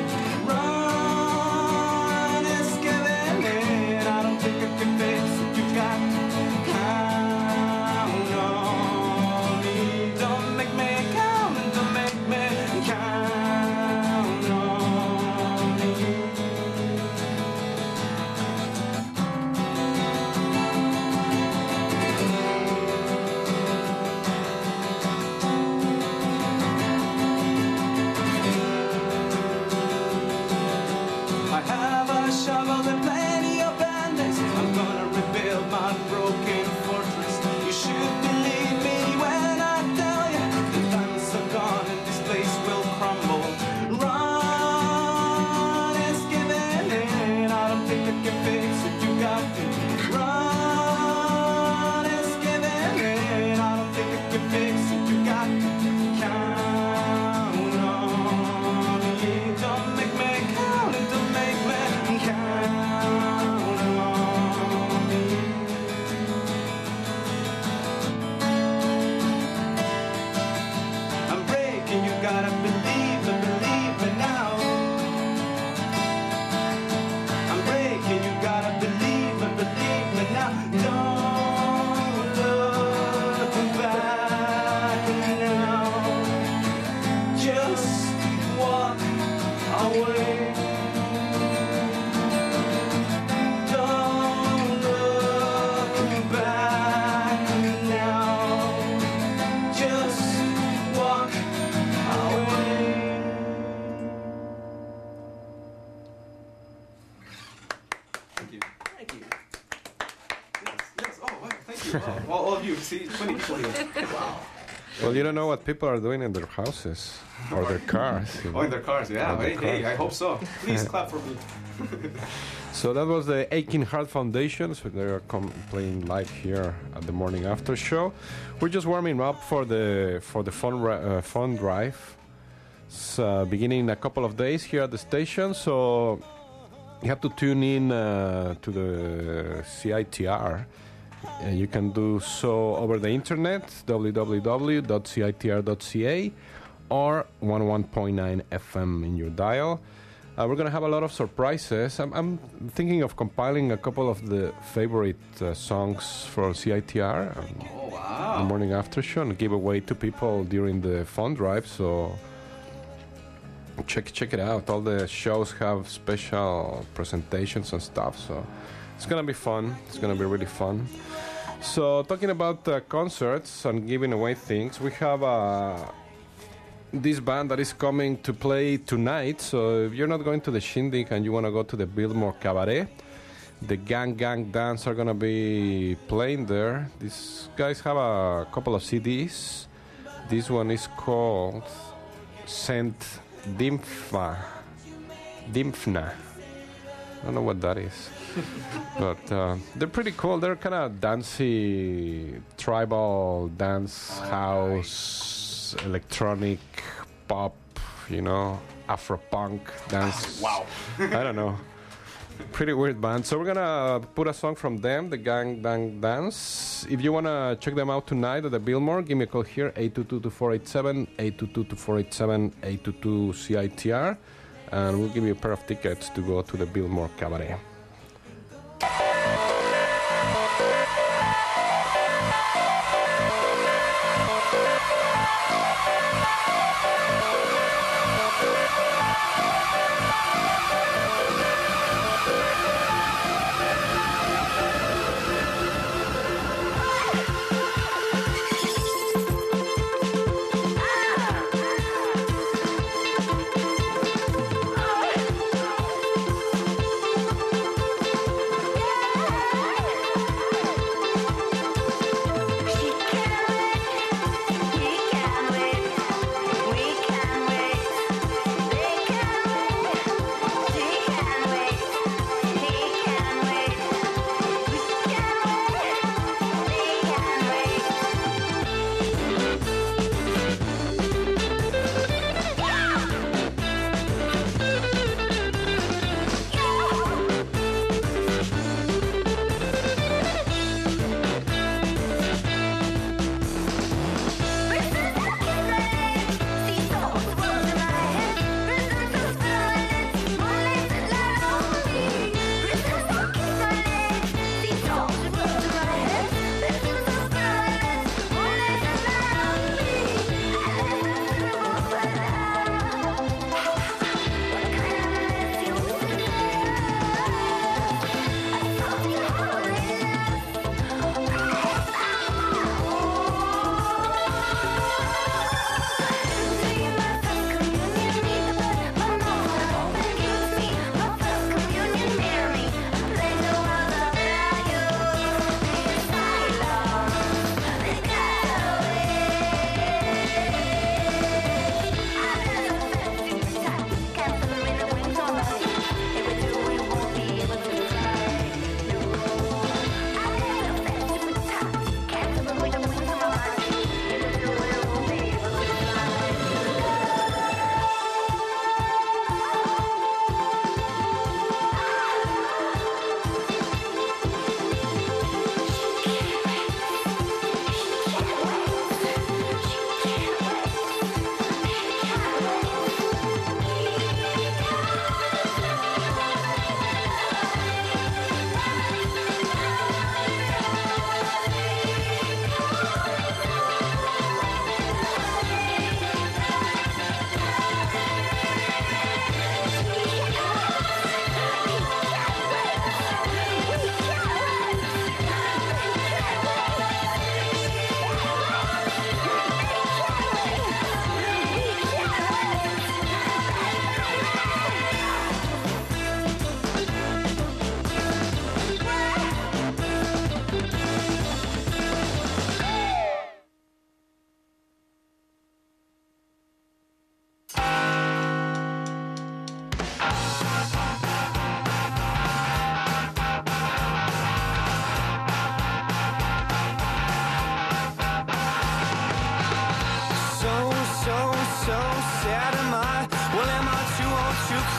Run, it's giving in. I don't think I can fix it, you got to. Count on me. Don't make me count and don't make me count on me. I have a shovel and plenty of band-aids. I'm gonna rebuild my broken fortress. You should believe me when I tell you the diamonds are gone and this place will crumble. Run, it's giving in. I don't think I can fix it, you got to. Run, it's giving in. I don't think I can fix it, you got to. Count on me. Don't make me count and don't make me count on me. I'm breaking, you gotta believe me now. I'm breaking, you gotta believe me now. Don't look back now. Just walk away. Don't look back now. Just walk away. Thank you. Thank you. Yes. Oh, wow. Thank you. Oh, all of you. See, 20 people here. Wow. Well, you don't know what people are doing in their houses or their cars. You know? Oh, in their cars, yeah. Or their Hey, cars. I hope so. Please clap for me. So that was the Aching Heart Foundation. So they are playing live here at the morning after show. We're just warming up for the fun drive. It's beginning in a couple of days here at the station, so you have to tune in to the CITR. You can do so over the internet, www.citr.ca, or 101.9 FM in your dial. We're going to have a lot of surprises. I'm thinking of compiling a couple of the favorite songs for CITR. The morning after show, and give away to people during the fund drive. So check it out. All the shows have special presentations and stuff. So it's going to be fun. It's going to be really fun. So talking about concerts and giving away things, we have this band that is coming to play tonight. So if you're not going to the Shindig and you want to go to the Biltmore Cabaret, the Gang Dance are going to be playing there. These guys have a couple of CDs. This one is called Saint Dimfna. I don't know what that is. But they're pretty cool. They're kind of dancey, tribal dance, house, electronic, pop, Afro-punk dance. Wow. I don't know. Pretty weird band. So we're gonna put a song from them, the Gang Dance. If you wanna check them out tonight at the Biltmore, give me a call here, 822-2487, 822-2487, 822-CITR, and we'll give you a pair of tickets to go to the Biltmore Cabaret.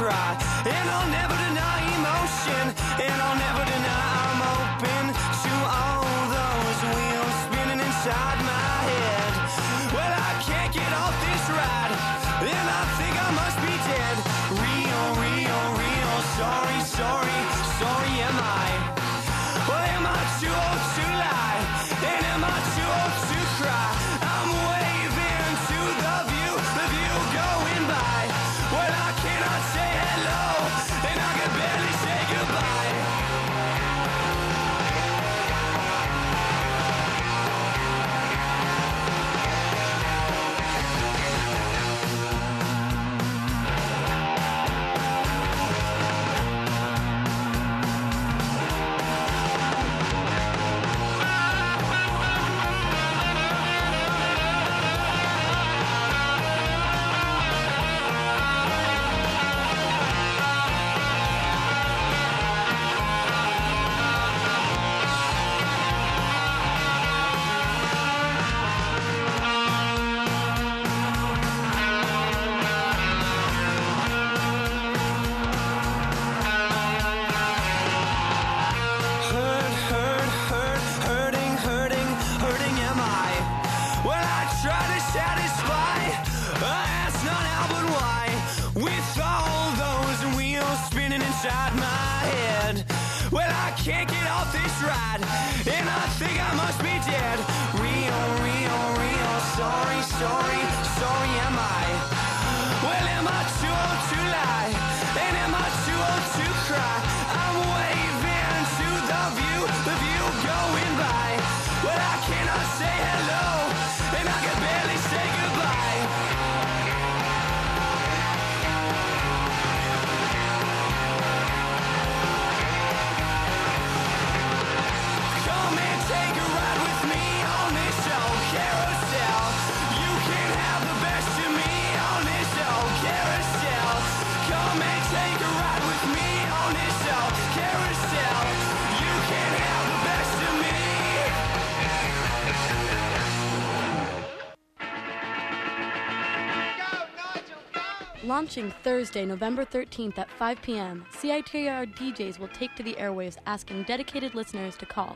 cry. And I'll never deny emotion, and I'll never deny I'm open to all those wheels spinning inside my head. Well, I can't get off this ride, and I think I must be dead. Real, real, real, sorry, sorry, sorry am I. Well, am I too old to lie, and am I too old to cry? I'm waving to the view going by. Well, I cannot say hello, and I can barely say goodbye. Hurting am I? Well, I try to satisfy, that's not how but why. With all those wheels spinning inside my head. Well, I can't get off this ride, and I think I must be dead. Real, real, real, sorry, sorry, sorry am I. Well, am I too old to lie, and am I too old to cry? I'm waving to the view going by. Well, I cannot say hello, and I can barely say goodbye. Come and take a ride with me on this old carousel. You can have the best of me on this old carousel. Come and take a ride with me on this old carousel. You can have the best of me. Launching Thursday, November 13th at 5 p.m., CITR DJs will take to the airwaves asking dedicated listeners to call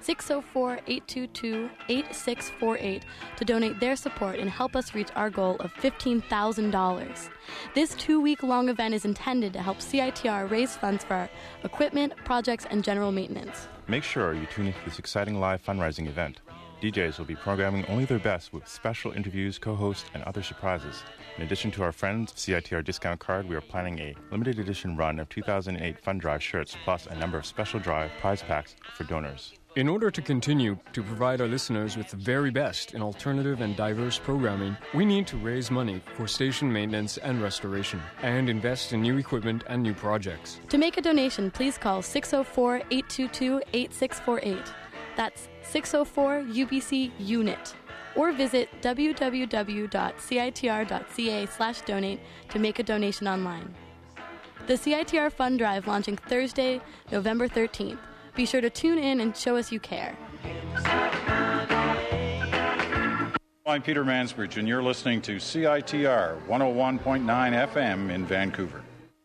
604-822-8648 to donate their support and help us reach our goal of $15,000. This 2-week-long event is intended to help CITR raise funds for our equipment, projects, and general maintenance. Make sure you tune into this exciting live fundraising event. DJs will be programming only their best with special interviews, co-hosts, and other surprises. In addition to our friends CITR discount card, we are planning a limited edition run of 2008 Fund Drive shirts, plus a number of special drive prize packs for donors. In order to continue to provide our listeners with the very best in alternative and diverse programming, we need to raise money for station maintenance and restoration, and invest in new equipment and new projects. To make a donation, please call 604-822-8648. That's 604-UBC-UNIT. Or visit www.citr.ca/donate to make a donation online. The CITR Fund Drive launching Thursday, November 13th. Be sure to tune in and show us you care. I'm Peter Mansbridge, and you're listening to CITR 101.9 FM in Vancouver.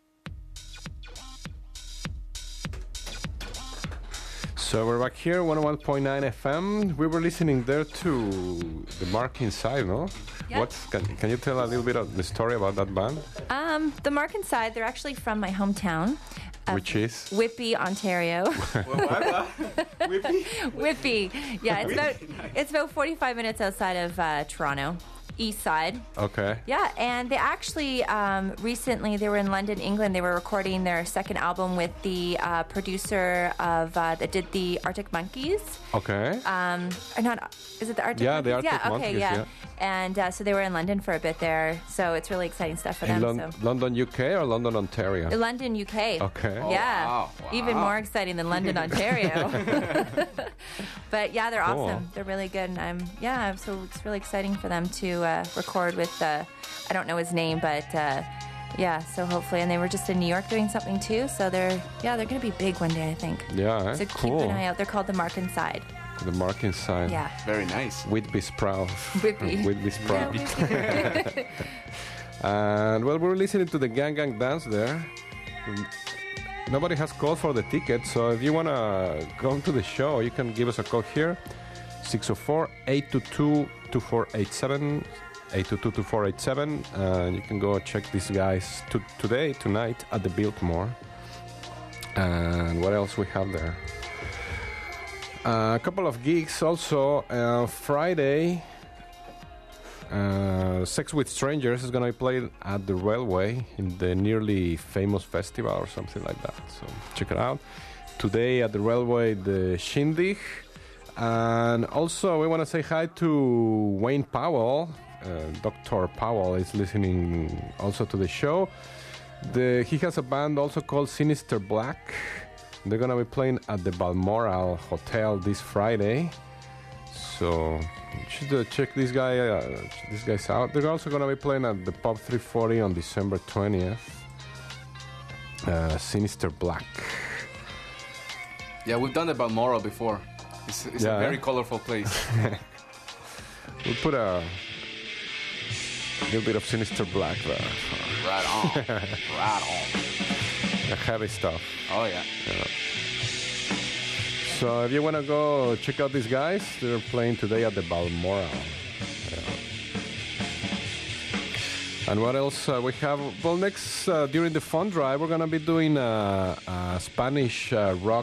So we're back here, 101.9 FM. We were listening there to the Mark Inside, no? Yep. Can you tell a little bit of the story about that band? The Mark Inside, they're actually from my hometown. Which is? Whitby, Ontario. Whitby? Whitby. Yeah, it's about 45 minutes outside of Toronto. East side. Okay. Yeah, and they actually recently they were in London, England. They were recording their second album with the producer of that did the Arctic Monkeys. Okay. Or not? Is it the Arctic? Yeah, Monkeys? the Arctic Monkeys. Okay, yeah. And so they were in London for a bit there. So it's really exciting stuff for them. London, UK, or London, Ontario? London, UK. Okay. Yeah. Wow. Even more exciting than London, Ontario. But yeah, they're Cool. awesome. They're really good, and so it's really exciting for them to record with I don't know his name, but yeah, so hopefully, and they were just in New York doing something too, so they're going to be big one day, I think. Yeah, so cool. keep an eye out. They're called the Mark Inside. The Mark Inside. Yeah. Very nice. Whitby Sprout. Whitby. Whitby Sprout. And well, we're listening to the Gang Gang Dance there. Nobody has called for the tickets, so if you want to come to the show, you can give us a call here, 604-822-2487, 822-2487, and you can go check these guys tonight at the Biltmore. And what else we have there? A couple of gigs also. Friday, Sex with Strangers is going to be played at the Railway in the nearly famous festival or something like that. So check it out. Today at the Railway, the Shindig. And also we want to say hi to Wayne Powell. Dr. Powell is listening also to the show. He has a band also called Sinister Black. They're going to be playing at the Balmoral Hotel this Friday. So you should check these guys out. They're also going to be playing at the Pub 340 on December 20th. Sinister Black. Yeah, we've done the Balmoral before. It's a very colorful place. We'll put a little bit of Sinister Black there. Right on. Right on. The heavy stuff. Oh, yeah. So if you want to go check out these guys, they're playing today at the Balmoral. And what else we have? Well, next, during the fund drive, we're going to be doing a Spanish rock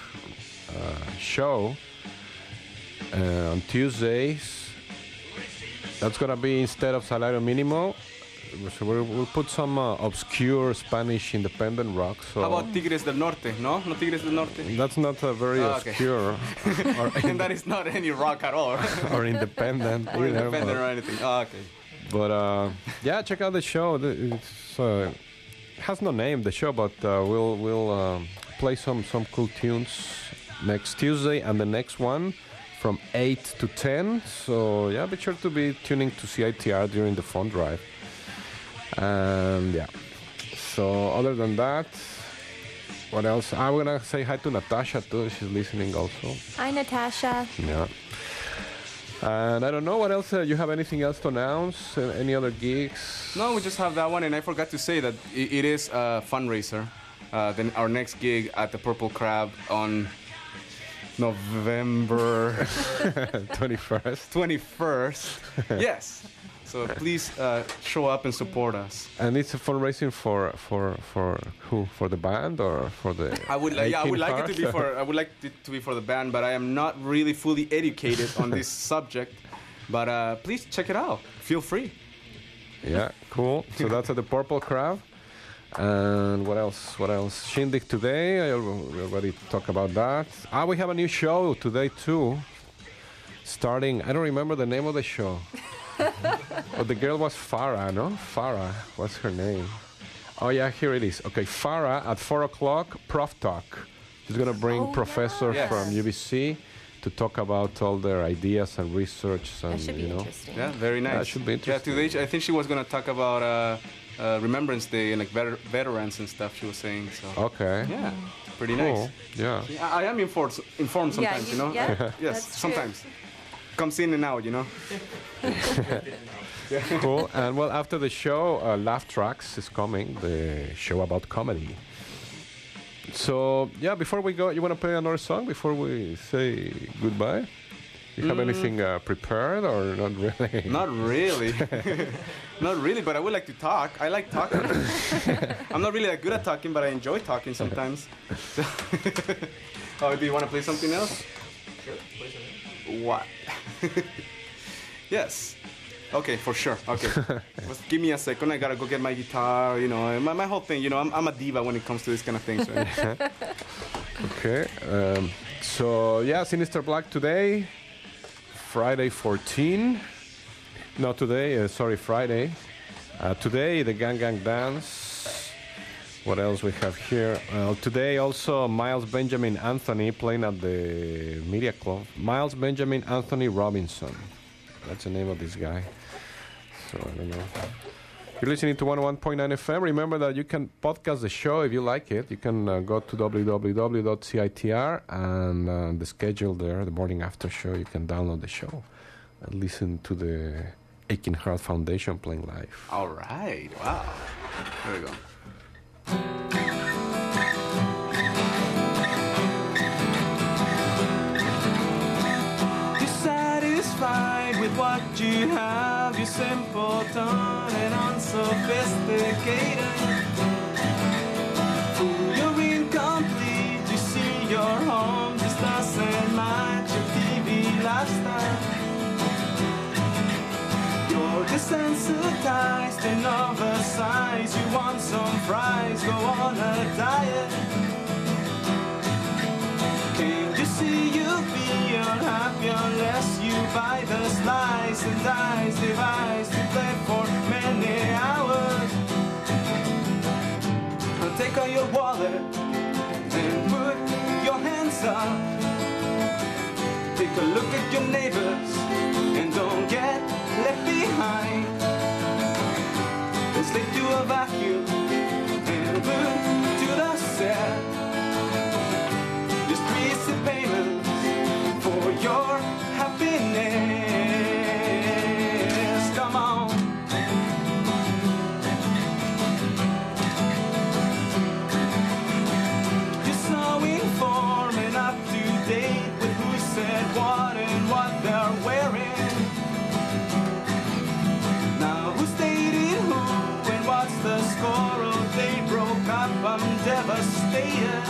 show on Tuesdays. That's going to be instead of Salario Minimo. So we'll put some obscure Spanish independent rock. So how about Tigres del Norte? No Tigres del Norte? That's not very obscure. And that is not any rock at all. Or independent. Or independent or anything. Oh, okay. But yeah, check out the show. It has no name, the show, but we'll play some cool tunes next Tuesday and the next one from 8 to 10. So yeah, be sure to be tuning to CITR during the fund drive. And yeah, so other than that, what else? I'm gonna say hi to Natasha too. She's listening also. Hi, Natasha. Yeah. And I don't know what else. You have anything else to announce? Any other gigs? No, we just have that one, and I forgot to say that it is a fundraiser. Then our next gig at the Purple Crab on November 21st. 21st. Yes. So please show up and support us. And it's a fundraising for who? For the band or for the? I would like it to be for the band, but I am not really fully educated on this subject. But please check it out. Feel free. Yeah, cool. So that's at the Purple Crab. And what else? Shindig today. I already talked about that. We have a new show today too. Starting, I don't remember the name of the show. Oh, the girl was Farah, no? Farah, what's her name? Oh yeah, here it is. Okay, Farah at 4 o'clock, Prof Talk. She's gonna bring Professor from UBC to talk about all their ideas and research. And, that should be interesting. Yeah, very nice. That should be interesting. Yeah, today I think she was gonna talk about Remembrance Day and like veterans and stuff. She was saying so. Okay. Yeah, pretty cool. nice. Yeah. I am informed sometimes, you know. Yeah, yes, sometimes. Comes in and out, you know. Cool. And well, after the show, Laugh Tracks is coming, the show about comedy. So yeah, before we go, you want to play another song before we say goodbye? You have anything prepared or not really? Not really. Not really, but I would like to talk. I like talking. I'm not really that good at talking, but I enjoy talking sometimes. Oh, do you want to play something else? Sure, play something. What? Yes. Okay, for sure. Okay. Just give me a second. I gotta go get my guitar. You know, my whole thing. You know, I'm a diva when it comes to this kind of things. Right? Okay. So yeah, Sinister Black today. Friday 14. No, today. Friday. Today the Gang Gang Dance. What else we have here? Today also Miles Benjamin Anthony playing at the Media Club. Miles Benjamin Anthony Robinson. That's the name of this guy. So I don't know. You're listening to 101.9 FM. Remember that you can podcast the show if you like it. You can go to www.citr and the schedule there, the morning after show. You can download the show and listen to the Aching Heart Foundation playing live. All right. Wow. There we go. You're satisfied with what you have. You're simpleton and unsophisticated. You're incomplete. You see your home just doesn't match your TV lifestyle. You're desensitized and oversized. You want some fries, go on a diet. Can't you see you'll be unhappy unless you buy the slice and dice device to play for many hours? Now take out your wallet and put your hands up. Take a look at your neighbors and don't get left behind. And slip to a vacuum and put to the set. Just receive payments for your happiness. Come on. You're so informed and up to date with who said what and what they're wearing. Now who's dating who and what's the score? Oh, they broke up, I'm devastated.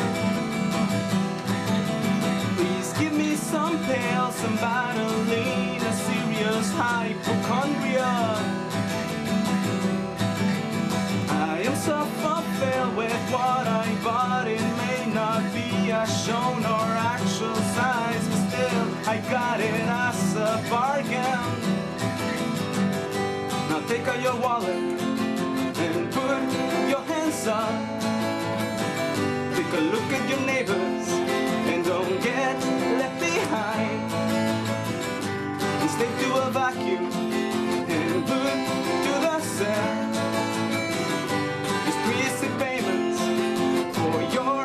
Please give me some pills, some Vitaline, a serious hypochondria. I am so fulfilled with what I bought. It may not be as shown or actual size, but still I got it as a bargain. Now take out your wallet and put your hands up. Take a look at your neighbors and don't get left behind. And stick to a vacuum and put to the set. Just receive payments for your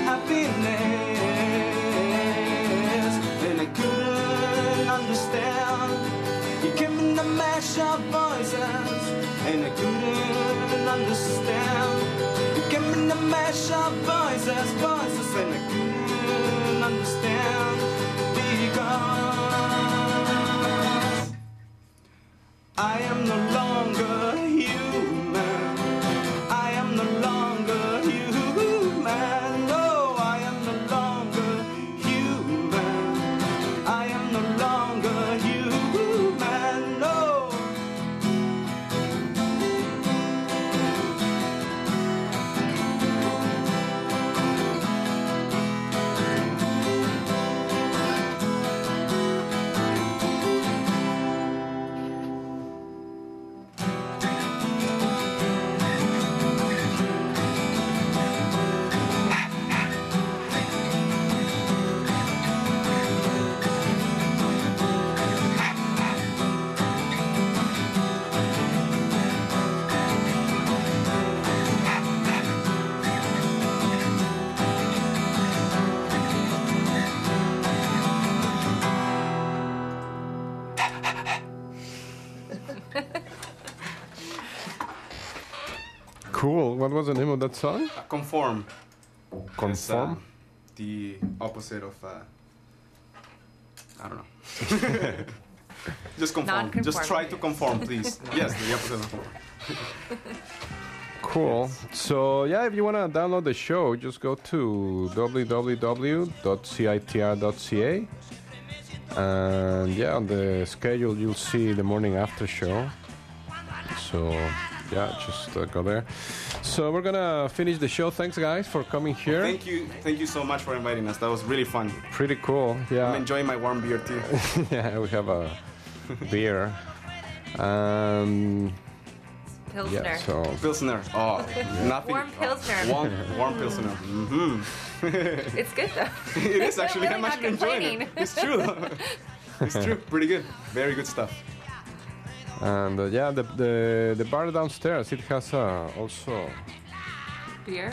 happiness. And I couldn't understand. You came in the mash of voices, and I couldn't understand. You came in the mash of voices, and I couldn't understand. Because I am no longer human. I am no longer human. No, I am no longer human. I am no longer human. No. Cool. What was the name of that song? Conform. Conform? It's, the opposite of, I don't know. Just conform. Just try to conform, please. Yes, the opposite of conform. Cool. So, yeah, if you want to download the show, just go to www.citr.ca. And, yeah, on the schedule, you'll see the morning after show. So, yeah, just go there. So we're gonna finish the show. Thanks, guys, for coming here. Well, thank you so much for inviting us. That was really fun. Pretty cool. Yeah, I'm enjoying my warm beer too. Yeah, we have a beer. Pilsner. Yeah, so Pilsner. Oh, yeah. Nothing. Warm Pilsner. Warm Pilsner. Mm-hmm. It's good though. It is actually. Really I'm actually enjoying it. It's true. It's true. Pretty good. Very good stuff. And yeah, the bar downstairs, it has also beer.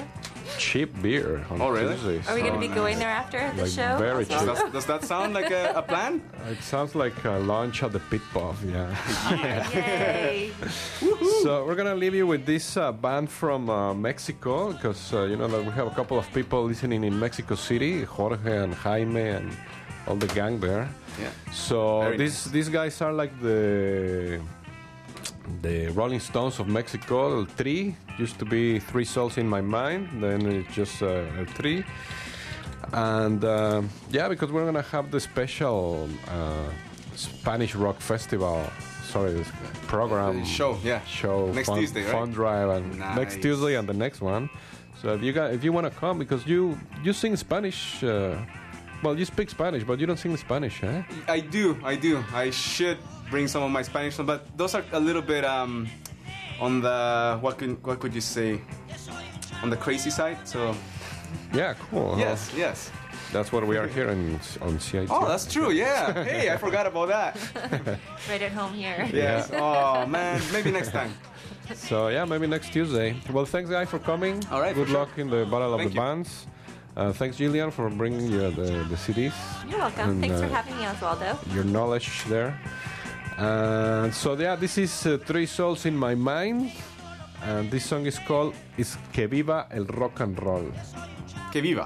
cheap beer on really? Tuesdays. Are we going to be going there after the show? Very cheap. Does that sound like a plan? It sounds like a lunch at the Pit Puff, yeah. Yay! So we're gonna leave you with this band from Mexico, because you know that we have a couple of people listening in Mexico City, Jorge and Jaime and all the gang there. Yeah. So these guys are like the Rolling Stones of Mexico. Three used to be Three Souls in My Mind, then it's just three. And yeah, because we're gonna have the special Spanish Rock Festival. Sorry, this program show next Tuesday, right? Fun drive, and next Tuesday and the next one. So if you want to come, because you sing Spanish. Well, you speak Spanish, but you don't sing Spanish, eh? I do. I should bring some of my Spanish, but those are a little bit on the what could you say, on the crazy side. So yeah, cool. Yes. That's what we are here on CITR. Oh, that's true. Yeah. Hey, I forgot about that. Right at home here. Yes. Oh man, maybe next time. So yeah, maybe next Tuesday. Well, thanks guys for coming. All right. Good luck in the Battle of Thank the you. Bands. Thanks, Gillian, for bringing the CDs. You're welcome. And, Thanks for having me, Oswaldo. Your knowledge there. And so yeah, this is Three Souls in My Mind, and this song is called "Es que viva el rock and roll." Que viva.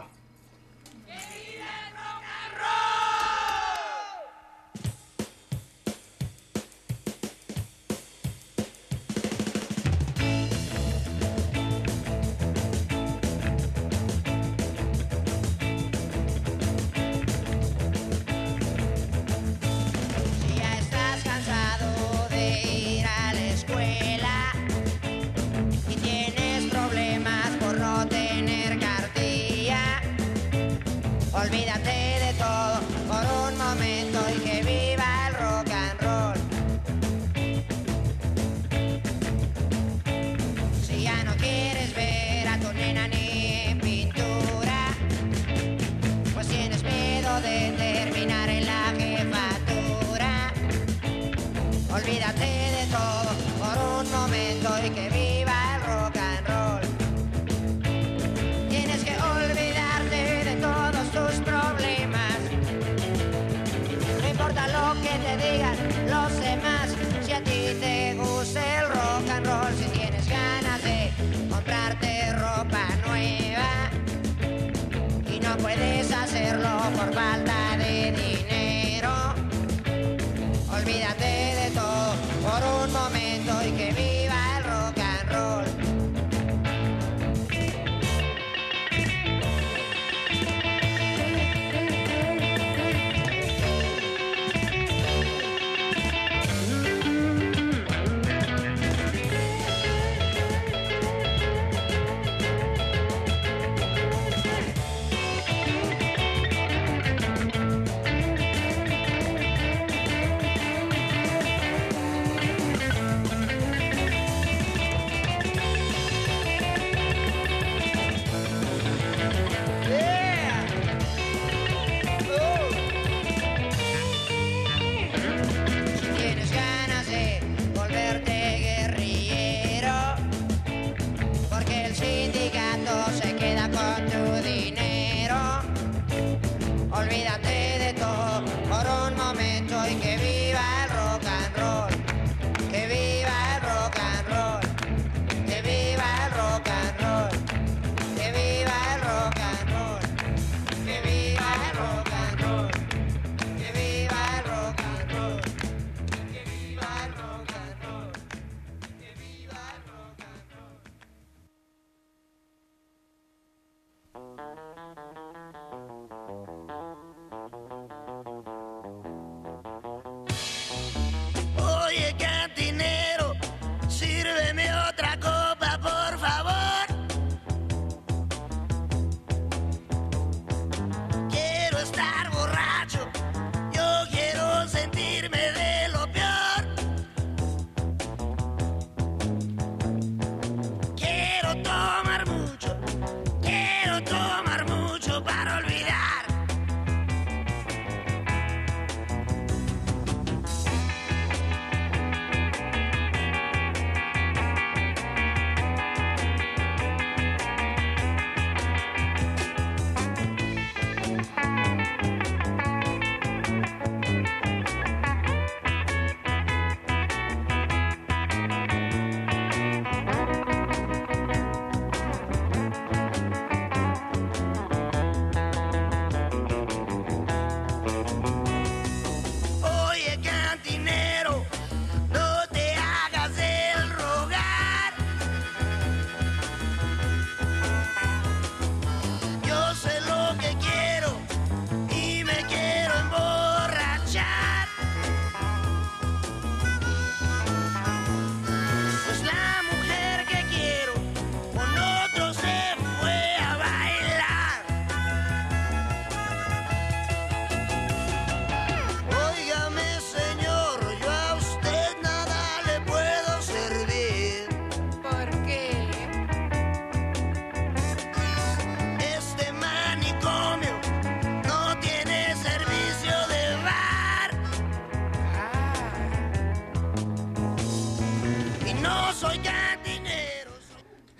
Si ya estás cansado de ir a la escuela y tienes problemas por no tener cartilla, olvídate de todo por un momento y que viva el rock and roll. Si ya no quieres ver a tu nena ni en pintura, pues tienes miedo de terminar en la jefatura. Olvídate de todo por un momento y que viva el rock and roll. Tienes que olvidarte de todos tus problemas. No importa lo que te digan los demás. Si a ti te gusta el rock and roll, si tienes ganas de comprarte ropa nueva y no puedes hacerlo por falta de dinero, olvídate de todo por un momento y que viva el rock and roll.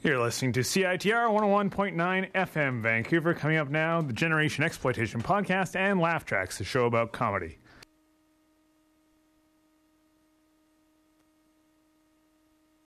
You're listening to CITR 101.9 FM Vancouver. Coming up now, the Generation Exploitation podcast and Laugh Tracks, the show about comedy.